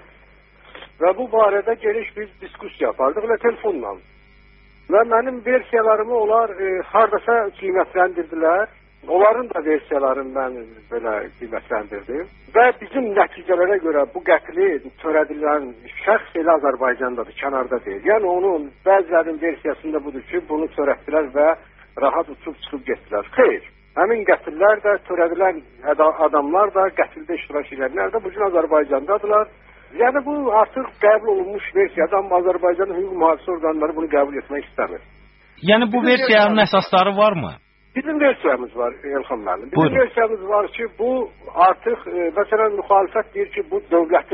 Və bu barədə geniş bir diskussiya yapardıq və telefonla. Və mənim versiyalarımı onlar hardasa qiymətləndirdilər. Onların da versiyalarını mən belə qiymətləndirdim. Və bizim nəticələrə görə bu qətli törədilən şəxs elə Azərbaycandadır, kənarda deyil. Yəni onun bəzilərinin versiyasında budur ki, bunu törətdilər və rahat uçub çıxıb getdilər. Xeyr, həmin qətillər də, törədilən adamlar da, qətildə iştirak edənlər də bugün Azərbaycandadılar. Yəni bu artıq qəbul olunmuş versiyadır, amma Azərbaycanın hüquq mühafizə orqanları bunu qəbul etmək istəmir. Yəni bu versiyanın əsasları varmı? Bizim versiyamız var Elxan müəllim. Bizim versiyamız var ki, bu artıq məsələn müxalifət deyir ki, bu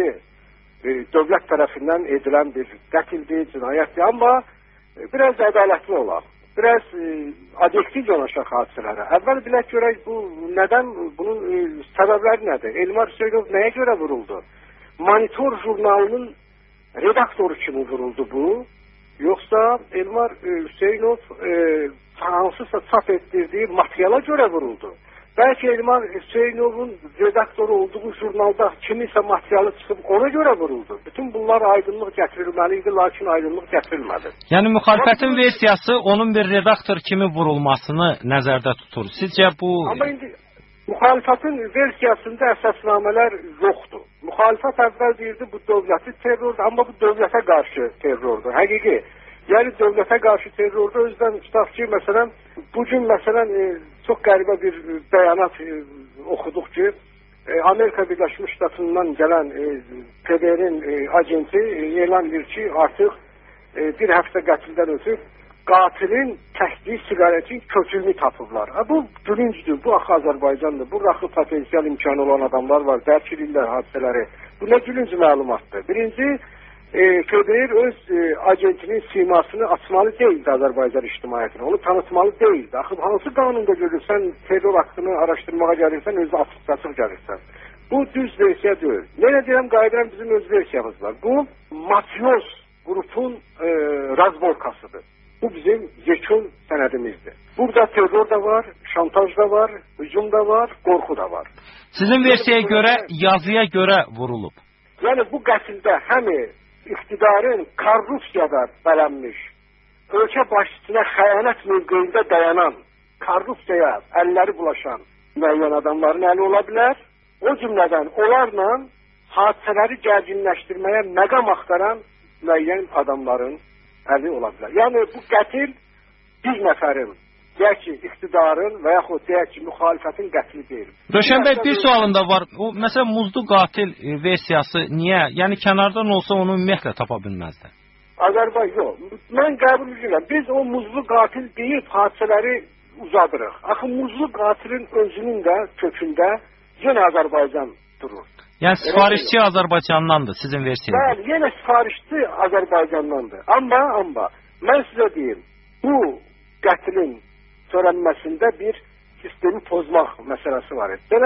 dövlət tərəfindən edilən bir qətildir, cinayətdir, amma biraz ədalətli olaq. Biraz obyektiv yanaşaq hadisələrə. Əvvəl bilək görək bu nədən, bunun səbəbləri nədir? Elmar Hüseynov nəyə görə vuruldu? Monitor jurnalının redaktoru kimi vuruldu bu? Yoxsa Elmar Hüseynov hansısa çap etdirdiyi materiala görə vuruldu? Bəlkə Elmar Hüseynovun redaktoru olduğu jurnalda kimisə materialı çıxıb ona görə vuruldu. Bütün bunlar aydınlıq gətirilməli idi, lakin aydınlıq gətirilmədi. Yəni müxalifətin versiyası onun bir redaktor kimi vurulmasını nəzərdə tutur. Sizcə bu... Amma indi müxalifətin versiyasında əsasnamələr yoxdur. Müxalifət əvvəl deyirdi bu dövləti terrordur, amma bu dövlətə qarşı terrordur. Həqiqi. Yəni dövlətə qarşı terrorda özdən tutaq ki, məsələn, bugün məsələn çox qəribə bir bəyanat oxuduq ki, Amerika Birləşmiş Ştatından gələn PDR-in agenti elan edir ki, artıq bir həftə qətildən ötüb qatilin çəkdiyi siqaretin kökünü tapıblar. Bu gülüncdür, bu axı Azərbaycandır, bu axı potensial imkanı olan adamlar var, dərk edirlər hadisələri. Bu nə gülünc məlumatdır. Birinci, KDR öz agentinin simasını açmalı deyildi Azərbaycan ictimaiyyətinə. Onu tanıtmalı deyildi. Axı hansı qanunda görürsən, terror haqqını araşdırmağa gəlirsən, özü açıq gəlirsən. Bu düz versiya deyil. Nə deyirəm, qayıdıram bizim öz versiyamız var. Bu mafyoz qrupun razborkasıdır. Bu bizim yekun sənədimizdir. Burada terror da var, şantaj da var, hücum da var, qorxu da var. Sizin versiyaya görə, yazıya görə vurulub. Yəni bu qətildə həmi iktidarın korrupsiyada bələnmiş, ölkə başçısına xəyanət mövqeyində dayanan, korrupsiyaya əlləri bulaşan müəyyən adamların əli ola bilər. O cümlədən onlarla hadisələri gərginləşdirməyə məqam axtaran müəyyən adamların əli ola bilər. Yəni bu qətil bir nəfərin, deyək ki, iktidarın və yaxud deyək ki, müxalifətin qətli deyil. Röşən bəy, bir sualım da var. O, məsələn, muzlu qatil versiyası niyə? Yəni kənardan olsa onu ümumiyyətlə tapa bilməzdi. Azərbaycan, yox. Mən qəbul edirəm. Biz o muzlu qatil deyib hadisələri uzadırıq. Axı muzlu qatilin özünün də kökündə yenə Azərbaycan durur. Yəni sifarişçi Azərbaycandandır sizin versiyanız. Bəli, yenə sifarişçi Azərbaycandandır. Amma mən sizə deyim, bu qətlin törənməsində bir sistemi pozmaq məsələsi var. Belə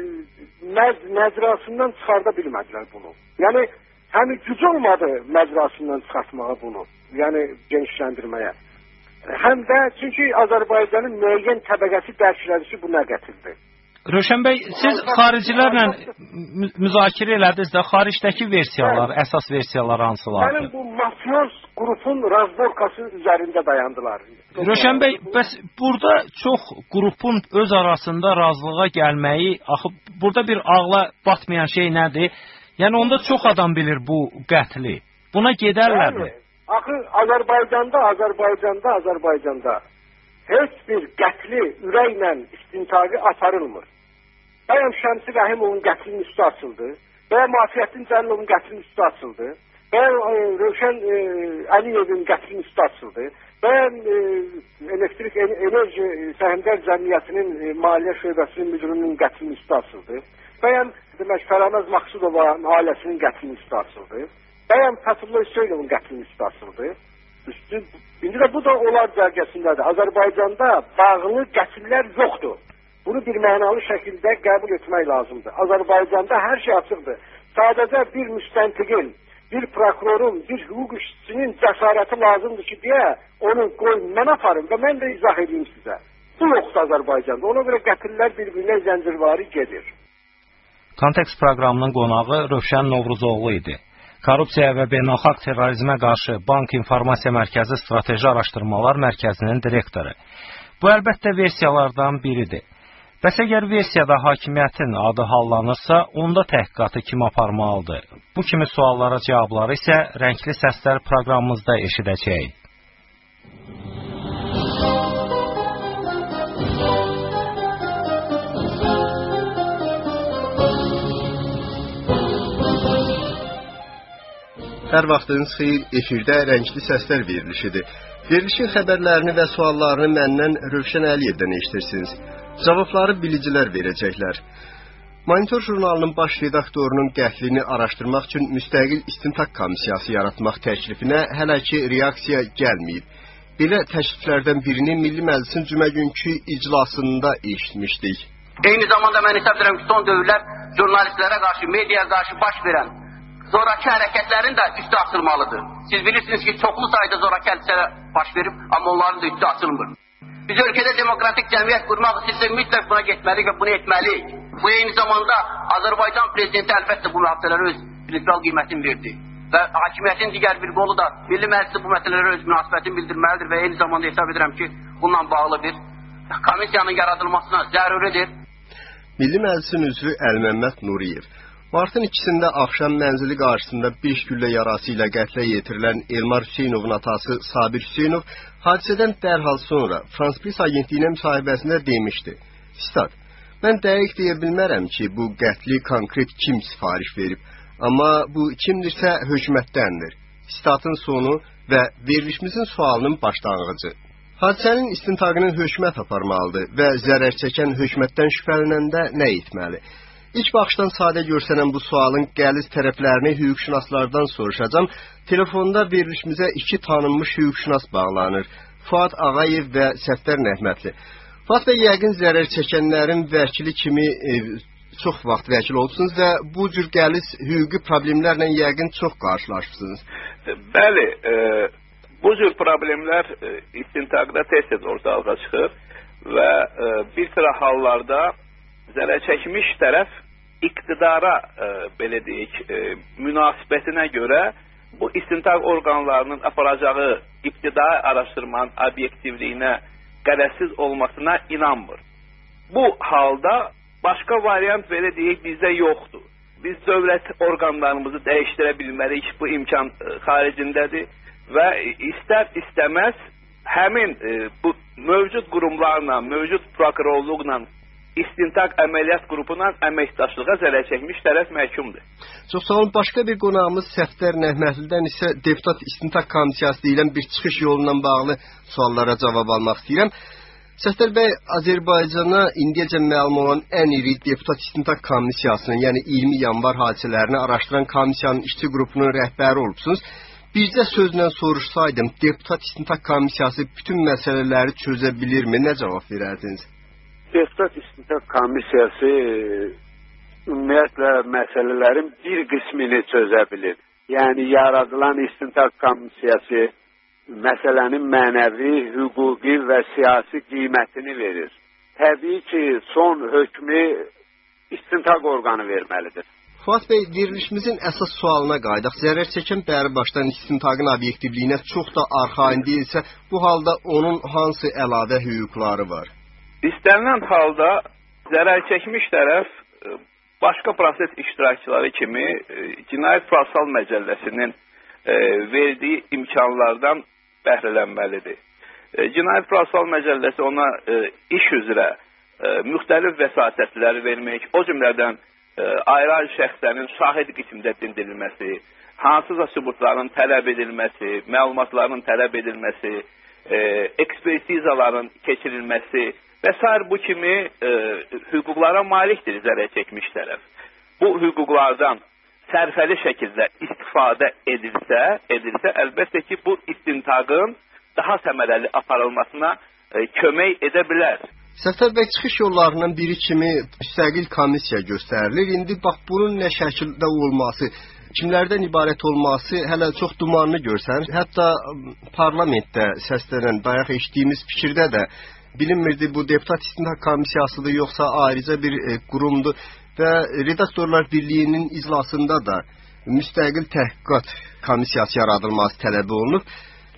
məcrasından çıxarda bilmədilər bunu. Yəni, həmi güc olmadı məcrasından çıxartmağa bunu, yəni genişləndirməyə. Həm də çünki Azərbaycanın müəyyən təbəqəsi dərklədi ki, bu nə qətildir. Röşən bəy, siz xaricilərlə müzakirə elədiniz də, xaricdəki versiyalar, əsas versiyalar hansılardır? Mənim bu mafyoz qrupun razborkası üzərində dayandılar. Röşən bəy, bəs burada çox qrupun öz arasında razılığa gəlməyi, axı burada bir ağla batmayan şey nədir? Yəni onda çox adam bilir bu qətli. Buna gedərlərmi? Axı Azərbaycanda heç bir qətli ürəklə istintaqı aparılmır. Bəyəm Şəmsi Rəhimovun qətlinin üstü açıldı, bəyəm Mafiyyəttin Cəlilovun qətlinin üstü açıldı, bəyəm Rövşən Əliyevin qətlinin üstü açıldı, bəyəm Elektrik Enerji Səhmdar Cəmiyyətinin Maliyyə Şöbəsinin müdürünün qətlinin üstü açıldı, bəyəm Fərəməz Maqsudova ailəsinin qətlinin üstü açıldı, bəyəm Fətullah Hüseynovun qətlinin üstü açıldı. İndi də bu da onlar cərgəsindədir. Azərbaycanda bağlı qətillər yoxdur. Bunu bir mənalı şəkildə qəbul etmək lazımdır. Azərbaycanda hər şey açıqdır. Sadəcə bir müstəntiqin, bir prokurorun, bir hüquq işçisinin cəsarəti lazımdır ki, deyə onu qoyun mən aparım və mən də izah edeyim sizə. Bu yoxdur Azərbaycanda. Ona görə qətillər bir-birinə zəncirvari gedir. Kontekst proqramının qonağı Rövşən Novruzoğlu idi. Korrupsiya və beynəlxalq terrorizmə qarşı Bank İnformasiya Mərkəzi Strateji Araşdırmalar Mərkəzinin direktoru. Bu əlbəttə versiyalardan biridir. Bəs əgər versiyada hakimiyyətin adı hallanırsa, onda təhqiqatı kim aparmalıdır? Bu kimi suallara cavabları isə Rəngli Səslər proqramımızda eşidəcəyik. Hər vaxtınız xeyir, efirdə Rəngli Səslər verilişidir. Verilişin xəbərlərini və suallarını məndən Rövşən Əliyevdən eşitirsiniz. Cavabları bilicilər verəcəklər. Monitor jurnalının baş redaktorunun qətlini araşdırmaq üçün müstəqil istintaq komissiyası yaratmaq təklifinə hələ ki reaksiya gəlməyib. Belə təkliflərdən birini Milli Məclisin cümə günkü iclasında eşitmişdik. Eyni zamanda mən hesab edirəm ki, son dövrlər jurnalistlərə qarşı, mediaya qarşı baş verən zoraki hərəkətlərin də üstü açılmalıdır. Siz bilirsiniz ki, çoxlu sayda zoraki hədisələr baş verib, amma onların da üstü açılmır. Biz ölkədə demokratik cəmiyyət qurmaq istəyirsə mütləq buna getməliyik və bunu etməliyik. Bu eyni zamanda Azərbaycan prezidenti əlbəttə bu hadisələrə öz integral qiymətini verdi. Və hakimiyyətin digər bir qolu da Milli Məclisi bu məsələlərə öz münasibətini bildirməlidir və eyni zamanda hesab edirəm ki, bununla bağlı bir komissiyanın yaradılmasına zəruridir. Milli Məclisin üzvü Əlməmməd Nuriyev. Martın 2-sində axşam mənzili qarşısında 5 güllə yarası ilə qətlə yetirilən Elmar Hüseynovun atası Sabir Hüseynov hadisədən dərhal sonra Frans Press agentliyinə müsahibəsində demişdi. Sitat, mən dəqiq deyə bilmərəm ki, bu qətli konkret kim sifariş verib, amma bu kimdirsə hökumətdəndir. Sitatın sonu və verilişimizin sualının başlanğıcı. Hadisənin istintaqını hökumət aparmalıdır və zərər çəkən hökumətdən şübhələnəndə nə etməli? İlk baxışdan sadə görsənən bu sualın qəliz tərəflərini hüquqşünaslardan soruşacağam. Telefonda verilişimizə 2 tanınmış hüquqşünas bağlanır. Fuad Ağayev və Səfdər Nəhmətli. Fuad bəy, yəqin zərər çəkənlərin vəkili kimi çox vaxt vəkil olsunuz və bu cür qəliz hüquqi problemlərlə yəqin çox qarşılaşırsınız. Bəli, bu cür problemlər istintaqda tez-tez ortalığa çıxır və bir sıra hallarda zərər çəkmiş tərəf iqtidara, belə deyək, münasibətinə görə bu istintaq orqanlarının aparacağı ibtidai araşdırmanın obyektivliyinə qərəzsiz olmasına inanmır. Bu halda başqa variant, belə deyək, bizdə yoxdur. Biz dövlət orqanlarımızı dəyişdirə bilməliyik, bu imkan xaricindədir və istər-istəməz həmin bu mövcud qurumlarla, mövcud prokurorluqla İstintaq əməliyyat qrupundan əməkdaşlığa zərər çəkmiş tərəf məhkumdur. Çox sağ olun. Başqa bir qonağımız Səfdər Nəhmətlidən isə deputat istintaq komissiyası deyilən bir çıxış yolundan bağlı suallara cavab almaq istəyirəm. Səfdər bəy, Azərbaycana indiyəcə məlum olan ən iri deputat istintaq komissiyasının, yəni 20 yanvar hadisələrini araşdıran komissiyanın işçi qrupunun rəhbəri olubsunuz. Bircə sözlə soruşsaydım, deputat istintaq komissiyası bütün məsələləri çözə bilirmi? Nə cavab verərdiniz? Deputat istintaq komissiyası ümumiyyətlə məsələlərin bir qismini çözə bilir. Yəni, yaradılan istintaq komissiyası məsələnin mənəvi, hüquqi və siyasi qiymətini verir. Təbii ki, son hökmü istintaq orqanı verməlidir. Fuad bəy, verilişimizin əsas sualına qayıdaq. Zərər çəkən bəribaşdan istintaqın obyektivliyinə çox da arxain deyilsə, bu halda onun hansı əlavə hüquqları var? İstənilən halda zərər çəkmiş tərəf başqa proses iştirakçıları kimi Cinayət Prosessual Məcəlləsinin verdiyi imkanlardan bəhrələnməlidir. Cinayət Prosessual Məcəlləsi ona iş üzrə müxtəlif vəsatətlər vermək, o cümlədən ayrı-ayrı şəxslərin şahid qismində dindirilməsi, hansısa sübutların tələb edilməsi, məlumatların tələb edilməsi, ekspertizaların keçirilməsi və sair bu kimi hüquqlara malikdir zərər çəkmiş tərəf. Bu hüquqlardan sərfəli şəkildə istifadə edilsə, əlbəttə ki, bu istintaqın daha səmərəli aparılmasına kömək edə bilər. Səfdər bəy, çıxış yollarından biri kimi müstəqil komissiya göstərilir. İndi bax, bunun nə şəkildə olması, kimlərdən ibarət olması hələ çox dumanlı görsənir. Hətta parlamentdə səslənən, bayaq eşitdiyimiz fikirdə də bilinmirdi bu deputat istintaq komissiyasıdır, yoxsa ayrıca bir qurumdur və Redaktorlar Birliyinin iclasında da müstəqil təhqiqat komissiyası yaradılması tələbi olunub.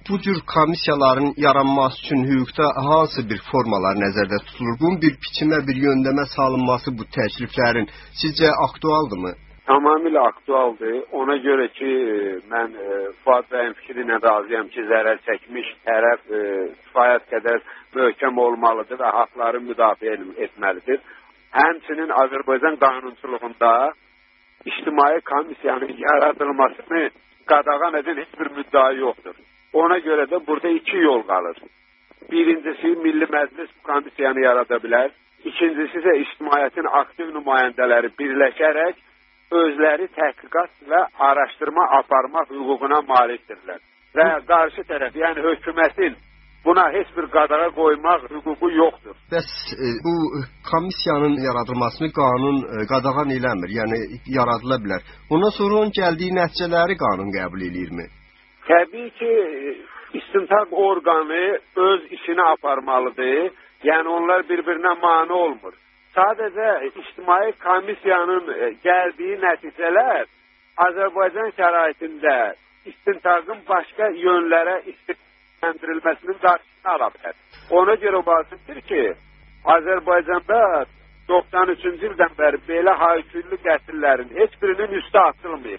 bu cür komissiyaların yaranması üçün hüquqda hansı bir formalar nəzərdə tutulur? Bunun bir biçimə, bir yöndəmə salınması bu təkliflərin sizcə aktualdırmı? Tamamilə aktualdır. Ona görə ki, mən Fuad bəyin fikri ilə razıyam ki, zərər çəkmiş tərəf kifayət qədər möhkəm olmalıdır və haqları müdafiə etməlidir. Həmçinin Azərbaycan qanunçuluğunda ictimai komissiyanın yaradılmasını qadağan edən heç bir müddəa yoxdur. Ona görə də burada iki yol qalır. Birincisi, Milli Məclis bu komissiyanı yarada bilər. İkincisi isə ictimaiyyətin aktiv nümayəndələri birləşərək özləri təhqiqat və araşdırma aparmaq hüququna malikdirlər. Və qarşı tərəf, yəni hökumətin buna heç bir qadağa qoymaq hüququ yoxdur. Bəs bu komissiyanın yaradılmasını qanun qadağan eləmir, yəni yaradıla bilər. Ondan sonra onun gəldiyi nəticələri qanun qəbul eləyirmi? Təbii ki, istintaq orqanı öz işini aparmalıdır. Yəni onlar bir-birinə mane olmur. Sadəcə ictimai komissiyanın gəldiyi nəticələr Azərbaycan şəraitində istintaqın başqa yönlərə istifadələndirilməsinin qarşısını ala bilər. Ona görə vacibdir ki, Azərbaycanda 93-cü ildən bəri belə hayküllü qətillərin heç birinin üstü açılmayıb.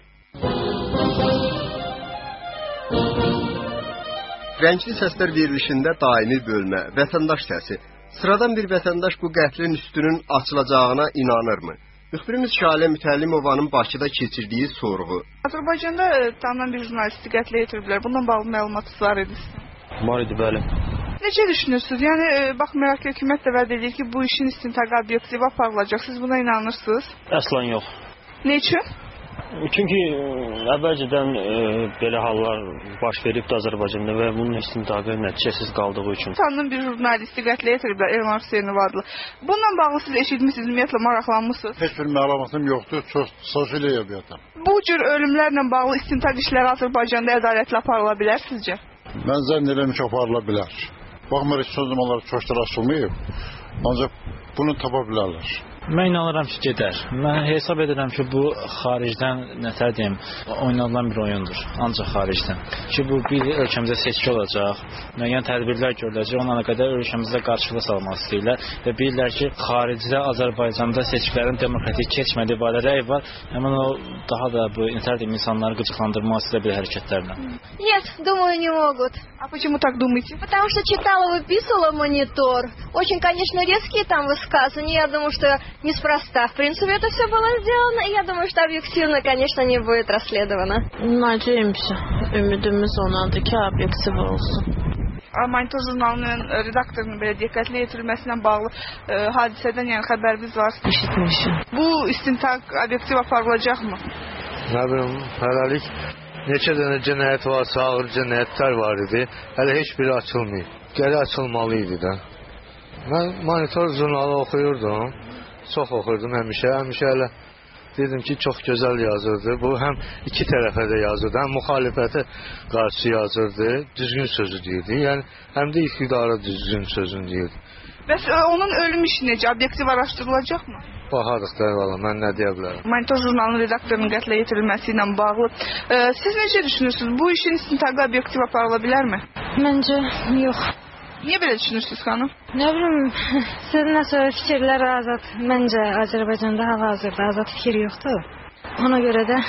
Rəngli səslər verilişində daimi bölmə, vətəndaş səsi. Sıradan bir vətəndaş bu qətlin üstünün açılacağına inanırmı? Müxbirimiz Şalə Mütəllimovanın Bakıda keçirdiyi sorğu. Azərbaycanda tanınan bir jurnalisti qətlə yetiriblər. Bundan bağlı məlumatınız var idi? Var idi, bəli. Necə düşünürsünüz? Yəni, baxmayaraq ki, hökumət də vəd edir ki, bu işin istintaqı obyektiv aparılacaq. Siz buna inanırsınız? Əslən yox. Ne üçün? Çünki əvvəlcədən belə hallar baş veribdi Azərbaycanda və bunun istintaqı nəticəsiz qaldığı üçün. Tanınan bir jurnalisti qətlə yetiriblər, Elmar Hüseynov adlı. Bununla bağlı siz eşitmişsiniz, ümumiyyətlə maraqlanmısınız? Heç bir məlumatım yoxdur, çox sosialiyə bir Bu cür ölümlərlə bağlı istintaq işləri Azərbaycanda ədalətlə aparıla bilər sizcə? Mən zənn edirəm ki, aparıla bilər. Baxmayaraq son zamanlar çoxdur açılmayıb, ancaq bunu tapa bilərlər. Mən inanıram ki, gedər. Mən hesab edirəm ki, bu xaricdən nətər deyim, oynadılan bir oyundur. Ancaq xaricdən. Ki bu bir ölkəmizdə seçki olacaq, müəyyən tədbirlər görüləcək, onlara qədər ölkəmizdə qarşılıqlı salmaq istəyirlər və bilirlər ki, xaricdə Azərbaycanda seçkilərin demokratik keçmədiyi barədə rəy var. Həmin o daha da bu nətər deyim, insanları qıcıqlandırmaq istəyir bir hərəkətlərlə. Нет, думаю, не могут. А почему так думаете? Потому что читала, выписывала монитор. Очень, конечно, резкие там высказывания. Я думаю, что неспроста. В принципе, это все было сделано. И я думаю, что объективно, конечно, не будет расследовано. Надеемся. Ümidimiz onadır ki, obyektiv olsun. Monitor jurnalının redaktorunun belə diqqətli yetirilməsinə bağlı hadisədən yəni xəbəriniz var. Eşitmişim. Bu istintaq obyektiv aparılacaqmı? Nə bilim, hələlik neçə dənə cinayət varsa, ağır cinayətlər var idi. Hələ heç biri açılmayıb. Gəli açılmalı idi də. Mən monitor jurnalı oxuyurdum. Çox oxuyurdum həmişə. Həmişə hələ dedim ki, çox gözəl yazırdı. Bu həm iki tərəfə də yazırdı. Həm müxalifətə qarşı yazırdı. Düzgün sözü deyirdi. Yəni, həm də iqtidara düzgün sözünü deyirdi. Bəs onun ölüm işi necə? Obyektiv araşdırılacaqmı? Baxardıq da, valla, mən nə deyə bilərəm. Monitor jurnalının redaktorunun qətlə yetirilməsi ilə bağlı. Siz necə düşünürsünüz? Bu işin istintaqı obyektiv aparıla bilərmi? Məncə, yox. Niyə belə düşünürsünüz, xanım? Nə bilim, sizin nəsə fikirlər azad. Məncə, Azərbaycanda hal-hazırda azad fikir yoxdur. Ona görə də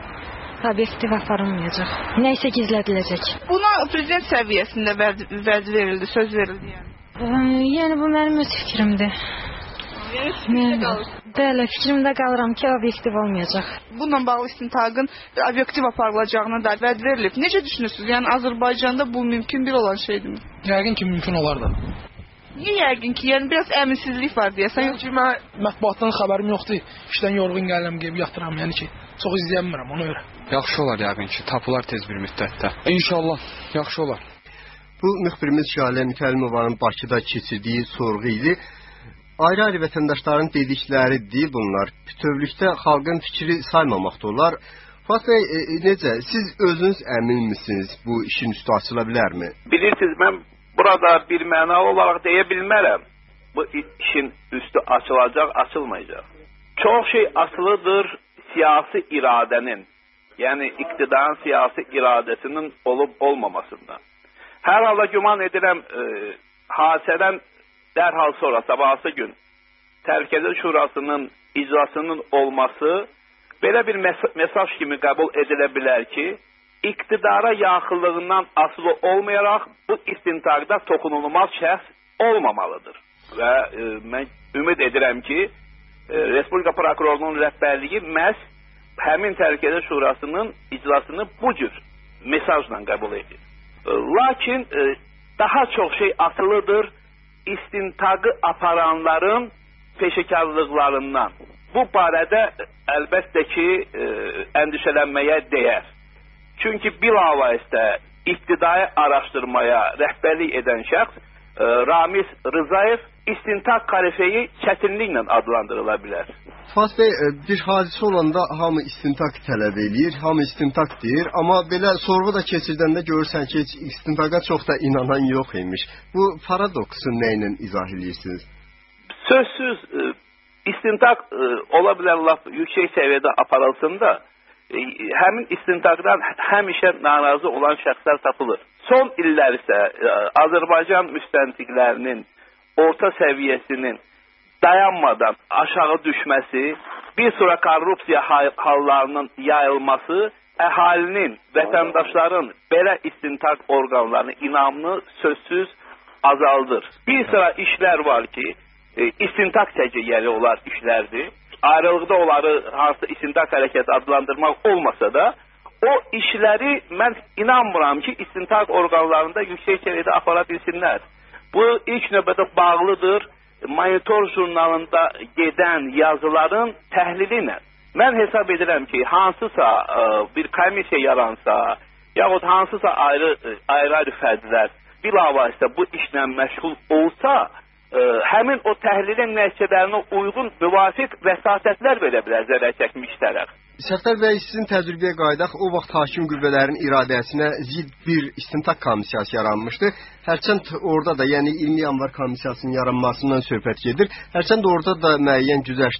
obyektiv aparılmayacaq. Nəysə gizlədiləcək. Buna prezident səviyyəsində vəd verildi, söz verildi yəni. Yəni, bu mənim öz fikrimdir. Bəli, fikrimdə qalıram ki, obyektiv olmayacaq. Bununla bağlı istintaqın obyektiv aparılacağına da vəd verilib. Necə düşünürsünüz? Yəni, Azərbaycanda bu mümkün bir olan şeydir. Yəqin ki, mümkün olar da. Niyə yəqin ki? Yəni, biraz əminsizlik var deyəsən. Yox ki, mən mətbuatdan xəbərim yoxdur. İşdən yorğun gəlirəm, qeyb yatıram. Yəni ki, çox izləyəmirəm, ona görə. Yaxşı olar yəqin ki, tapılar tez bir müddətdə. İnşallah, yaxşı olar. Bu, müxbirimiz Şalə Mütəllimovanın Bakıda keçirdiyi sorğu idi. Ayrı-ayrı vətəndaşların dedikləridir bunlar. Bütövlükdə xalqın fikri saymamaqda olar. Fuad bəy, necə? Siz özünüz əmin misiniz bu işin üstü açıla bilərmi? Bilirsiniz, mən burada bir mənalı olaraq deyə bilmərəm. Bu işin üstü açılacaq, açılmayacaq. Çox şey asılıdır siyasi iradənin, yəni iqtidarın siyasi iradəsinin olub olmamasından. Hər halda güman edirəm hadisədən dərhal sonra sabahsı gün Təhlükəsizlik Şurasının iclasının olması belə bir mesaj kimi qəbul edilə bilər ki, iqtidara yaxınlığından asılı olmayaraq bu istintaqda toxunulmaz şəxs olmamalıdır. Və mən ümid edirəm ki, Respublika Prokurorluğunun rəhbərliyi məhz həmin Təhlükəsizlik Şurasının iclasını bu cür mesajla qəbul edir. Lakin daha çox şey asılıdır istintaqı aparanların peşəkarlıqlarından. Bu barədə əlbəttə ki, əndişələnməyə dəyər. Çünki bilavasitə iqtidai araşdırmaya rəhbərlik edən şəxs Ramiz Rızayev istintaq karifeyi çətinliklə adlandırıla bilər. Fuat Bey, bir hadisə olanda hamı istintaq tələb eləyir, hamı istintaq deyir, amma belə sorğu da keçirdəndə görürsən ki, istintaqa çox da inanan yox imiş. Bu paradoksu nə ilə izah edirsiniz? Sözsüz istintaq ola bilər lap yüksək səviyyədə aparılsın da, həmin istintaqdan həmişə narazı olan şəxslər tapılır. Son illər isə Azərbaycan müstəntiqlərinin orta səviyyəsinin dayanmadan aşağı düşməsi, bir sıra korrupsiya hallarının yayılması, əhalinin, vətəndaşların belə istintaq orqanlarına inamını sözsüz azaldır. Bir sıra işlər var ki, istintaq səciyyəli olar işlərdir. Ayrılıqda onları hansı istintaq hərəkəti adlandırmaq olmasa da, o işləri mən inanmıram ki, istintaq orqanlarında yüksək səviyyədə apara bilsinlər. Bu ilk növbədə bağlıdır Monitor jurnalında gedən yazıların təhlili ilə. Mən hesab edirəm ki, hansısa bir komissiya yaransa, yaxud hansısa ayrı fərdlər bilavasitə bu işlə məşğul olsa, həmin o təhlilin nəticələrinə uyğun müvafiq vəsatətlər verə bilər zərər çəkmiş tərəf. Səfər bəy, sizin təcrübəyə qayıdaq, o vaxt hakim qüvvələrin iradəsinə zidd bir istintaq komissiyası yaranmışdı. Hərçənd orada da, yəni 20 yanvar komissiyasının yaranmasından söhbət gedir. Hərçənd orada da müəyyən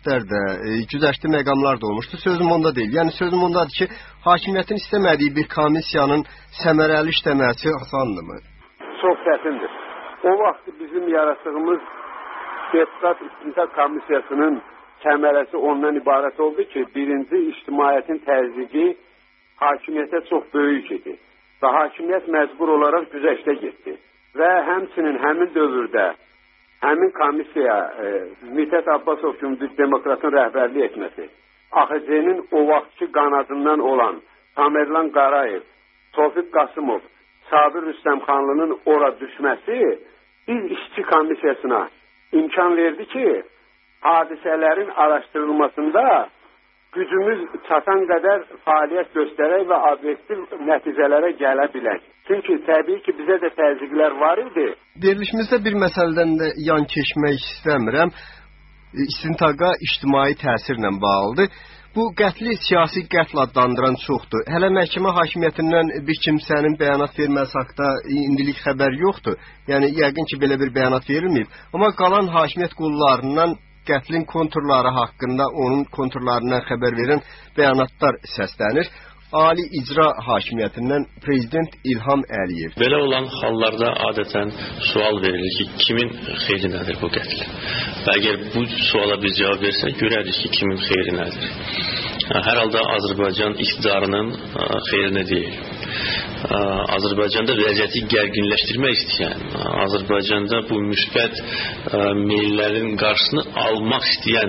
güzəştli məqamlar da olmuşdu. Sözüm onda deyil. Yəni sözüm ondadır ki, hakimiyyətin istəmədiyi bir komissiyanın səmərəli işləməsi asandırmı? Çox çətindir. O vaxt bizim yaratdığımız deputat istintaq komissiyasının kəmərəsi ondan ibarət oldu ki, birinci ictimaiyyətin təzyiqi hakimiyyətə çox böyük idi və hakimiyyət məcbur olaraq güzəştə getdi və həmçinin həmin dövrdə həmin komissiya Mithat Abbasov kimi bir demokratın rəhbərlik etməsi, AXC-nin o vaxtki qanadından olan Tamerlan Qarayev, Tofiq Qasımov, Sabir Rüstəmxanlının ora düşməsi biz işçi komissiyasına imkan verdi ki, hadisələrin araşdırılmasında gücümüz çatan qədər fəaliyyət göstərək və obyektiv nəticələrə gələ bilək. Çünki təbii ki, bizə də təzyiqlər var idi. Verilişimizdə bir məsələdən də yan keçmək istəmirəm. İstintaqa ictimai təsirlə bağlıdır. Bu qətli siyasi qətl adlandıran çoxdur. Hələ məhkəmə hakimiyyətindən bir kimsənin bəyanat verməsi haqda indilik xəbər yoxdur. Yəni, yəqin ki, belə bir bəyanat verilməyib. Amma qalan hakimiyyət qullarından qətlin konturları haqqında onun konturlarından xəbər verən bəyanatlar səslənir. Ali İcra Hakimiyyətindən Prezident İlham Əliyev. Belə olan hallarda adətən sual verilir ki, kimin xeyrinədir bu qətl? Və əgər bu suala biz cavab versək, görərik ki, kimin xeyrinədir? Hər halda Azərbaycan iqtidarının xeyrinə deyil. Azərbaycanda vəziyyəti gərginləşdirmək istəyən, Azərbaycanda bu müsbət meyllərin qarşısını almaq istəyən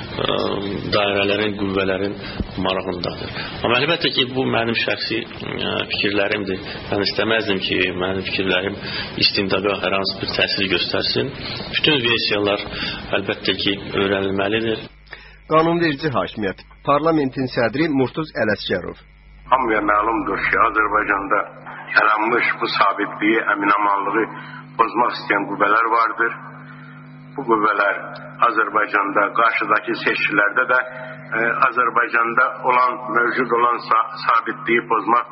dairələrin, qüvvələrin marağındadır. Amma əlbəttə ki, bu mənim şəxsi fikirlərimdir. Mən istəməzdim ki, mənim fikirlərim istintaqa hər hansı bir təsir göstərsin. Bütün versiyalar əlbəttə ki, öyrənilməlidir. Qanunverici hakimiyyət, parlamentin sədri Murtuz Ələsgərov. Hamıya məlumdur ki, Azərbaycanda yaranmış bu sabitliyi, əminamanlığı pozmaq istəyən qüvvələr vardır. Bu qüvvələr Azərbaycanda, qarşıdakı seçkilərdə də Azərbaycanda mövcud olan sabitliyi pozmaq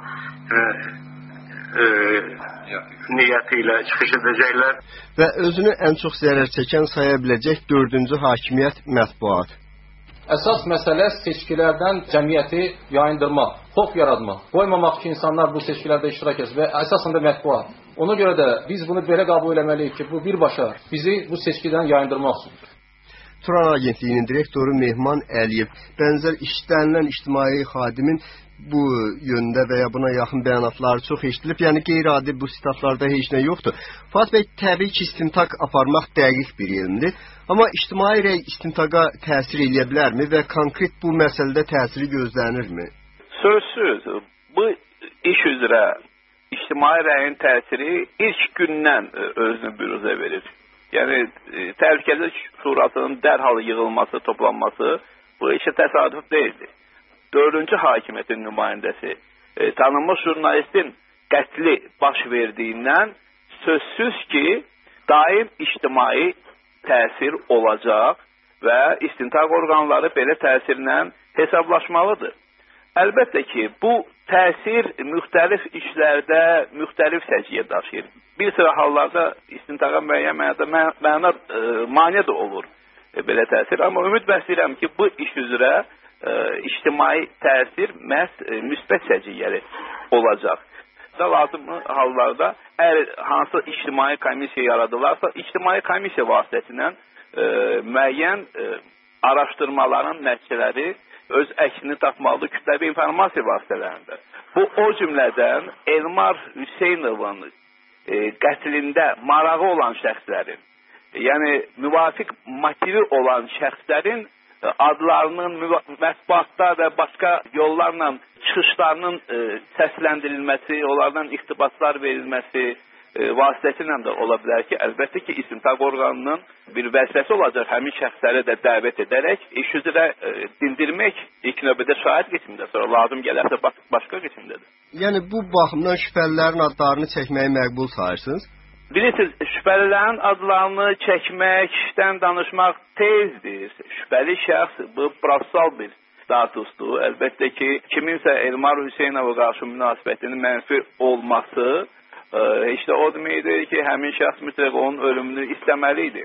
niyyəti ilə çıxış edəcəklər. Və özünü ən çox zərər çəkən saya biləcək 4-cü hakimiyyət mətbuat. Əsas məsələ seçkilərdən cəmiyyəti yayındırmaq, xof yaratmaq, qoymamaq ki, insanlar bu seçkilərdə iştirak etsin və əsasında mətbuat. Ona görə də biz bunu belə qəbul etməliyik ki, bu birbaşa bizi bu seçkidən yayındırmaq üçündür. Turan Agentliyinin direktoru Mehman Əliyev bənzər işlənilən ictimai xadimin bu yöndə və ya buna yaxın bəyanatları çox eşidilib. Yəni qeyri-adi bu sitatlarda heç nə yoxdur. Fuad bəy, təbii ki, istintaq aparmaq dəqiq bir elmdir. Amma ictimai rəy istintaqa təsir edə bilərmi və konkret bu məsələdə təsiri gözlənirmi? Sözsüz, bu iş üzrə ictimai rəyin təsiri ilk gündən özünü büruzə verir. Yəni, Təhlükəsizlik Şurasının dərhal yığılması, toplanması bu işə təsadüf deyildi. 4-cü hakimiyyətin nümayəndəsi tanınmış jurnalistin qətli baş verdiyindən sözsüz ki, daim ictimai təsir olacaq və istintaq orqanları belə təsirlə hesablaşmalıdır. Əlbəttə ki, bu təsir müxtəlif işlərdə müxtəlif səciyyə daşıyır. Bir sıra hallarda istintaqa müəyyən mənada mane də olur belə təsir. Amma ümid bəsləyirəm ki, bu iş üzrə ictimai təsir məhz müsbət səciyyəli olacaq. Lazımlı hallarda əgər hansı ictimai komissiya yaradılarsa, ictimai komissiya vasitəsilə müəyyən araşdırmaların nəticələri öz əksini tapmalıdır kütləvi informasiya vasitələrində. Bu o cümlədən Elmar Hüseynovun qətlində marağı olan şəxslərin, yəni müvafiq motivi olan şəxslərin adlarının mətbuatda və başqa yollarla çıxışlarının səsləndirilməsi, onlardan iqtibatlar verilməsi vasitəsilə də ola bilər ki, əlbəttə ki, istintaq orqanının bir vəzifəsi olacaq həmin şəxsləri də dəvət edərək iş üzrə dindirmək ilk növbədə şahid qismində, sonra lazım gələrsə başqa qismindədir. Yəni bu baxımdan şübhəlilərin adlarını çəkməyi məqbul sayırsınız? Bilirsiniz, şübhəlilərin adlarını çəkmək, işdən danışmaq tezdir. Şübhəli şəxs bu prosessual bir statusdur. Əlbəttə ki, kiminsə Elmar Hüseynova qarşı münasibətinin mənfi olması heç də o deməkdir ki, həmin şəxs mütləq onun ölümünü istəməli idi.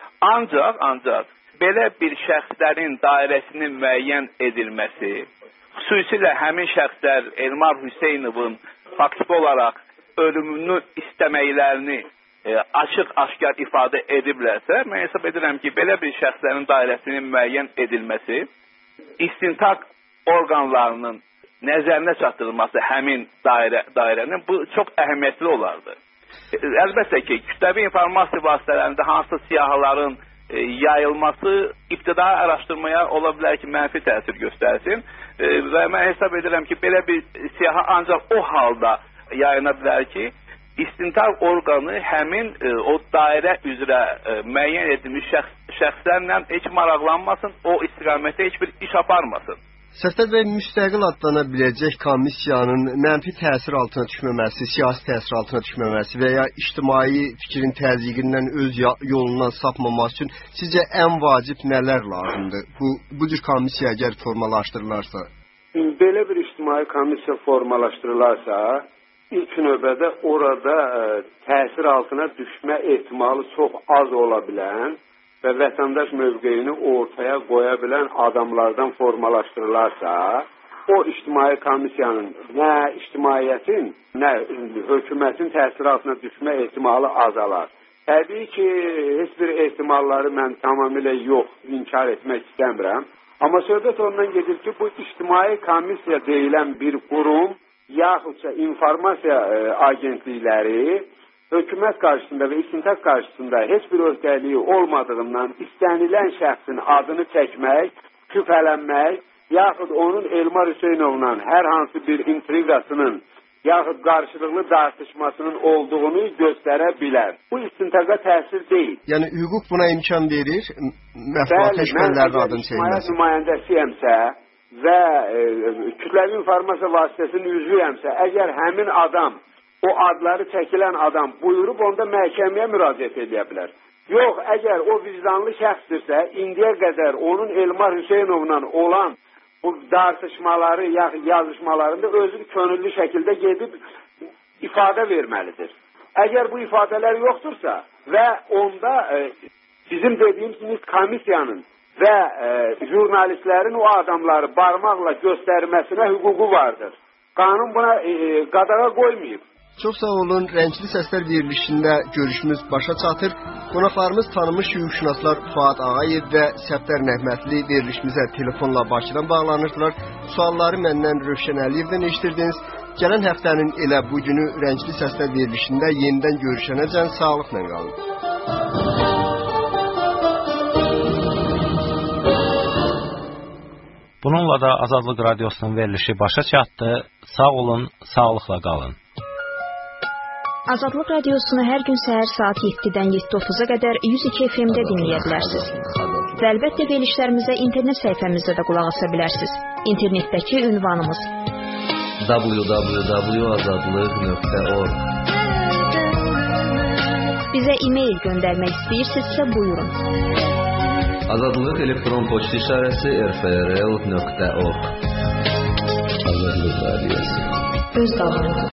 Ancaq belə bir şəxslərin dairəsinin müəyyən edilməsi, xüsusilə həmin şəxslər Elmar Hüseynovun faktiki olaraq ölümünü istəməklərini açıq-aşkar ifadə ediblərsə, mən hesab edirəm ki, belə bir şəxslərin dairəsinin müəyyən edilməsi, istintaq orqanlarının nəzərinə çatdırılması həmin dairənin bu çox əhəmiyyətli olardı. Əlbəttə ki, kütləvi informasiya vasitələrində hansı siyahıların yayılması ibtidai araşdırmaya ola bilər ki, mənfi təsir göstərsin və mən hesab edirəm ki, belə bir siyahı ancaq o halda yayına bilər ki, istintaq orqanı həmin o dairə üzrə müəyyən edilmiş şəxslərlə heç maraqlanmasın, o istiqamətdə heç bir iş aparmasın. Səfər bəy, müstəqil adlana biləcək komissiyanın mənfi təsir altına düşməməsi, siyasi təsir altına düşməməsi və ya ictimai fikrin təzyiqindən öz yolundan sapmaması üçün sizcə ən vacib nələr lazımdır? Bu cür komissiya əgər formalaşdırılarsa? Belə bir ictimai komissiya formalaşdırılarsa, ilk növbədə orada təsir altına düşmə ehtimalı çox az ola bilən və vətəndaş mövqeyini ortaya qoya bilən adamlardan formalaşdırılarsa, o ictimai komissiyanın nə ictimaiyyətin, nə hökumətin təsir altına düşmə ehtimalı azalar. Təbii ki, heç bir ehtimalları mən tamamilə yox, inkar etmək istəmirəm. Amma söhbət ondan gedir ki, bu ictimai komissiya deyilən bir qurum, yaxudsa informasiya agentlikləri hökumət qarşısında və istintaq qarşısında heç bir öhdəliyi olmadığından istənilən şəxsin adını çəkmək, şübhələnmək, yaxud onun Elmar Hüseynovla hər hansı bir intriqasının, yaxud qarşılıqlı tartışmasının olduğunu göstərə bilər. Bu istintaqa təsir deyil. Yəni, hüquq buna imkan verir, mətbuat şübhəlilərin adını çəkməsi. Mən nümayəndəsiyəmsə və kütləvi informasiya vasitəsinin üzvüyəmsə, əgər həmin adam, o adları çəkilən adam buyurub, onda məhkəməyə müraciət edə bilər. Yox, əgər o vicdanlı şəxsdirsə, indiyə qədər onun Elmar Hüseynovla olan bu tartışmaları, yazışmalarında özü könüllü şəkildə gedib ifadə verməlidir. Əgər bu ifadələr yoxdursa və onda bizim dediyimiz komissiyanın və jurnalistlərin o adamları barmaqla göstərməsinə hüququ vardır. Qanun buna qadağa qoymayıb. Çox sağ olun. Rəngli Səslər verilişində görüşümüz başa çatır. Qonaqlarımız tanınmış hüquqşünaslar Fuad Ağayev və Səfdər Nəhmətli verilişimizə telefonla Bakıdan bağlanırdılar. Sualları məndən Rövşən Əliyevdən eşitirdiniz. Gələn həftənin elə bu günü Rəngli Səslər verilişində yenidən görüşənəcən sağlıqla qalın. Bununla da Azadlıq Radiosunun verilişi başa çatdı. Sağ olun, sağlıqla qalın. Azadlıq Radiosunu hər gün səhər saat 7-dən 7:30-a qədər 102 FM-də dinləyə bilərsiniz. Və əlbəttə verilişlərimizə internet səhifəmizdə də qulaq asa bilərsiniz. İnternetdəki ünvanımız www.azadlıq.org. Bizə e-mail göndərmək istəyirsinizsə buyurun. Azadlıq elektron poçt işarəsi rfrl.org. Azadlıq Radiosu. Öz qalın.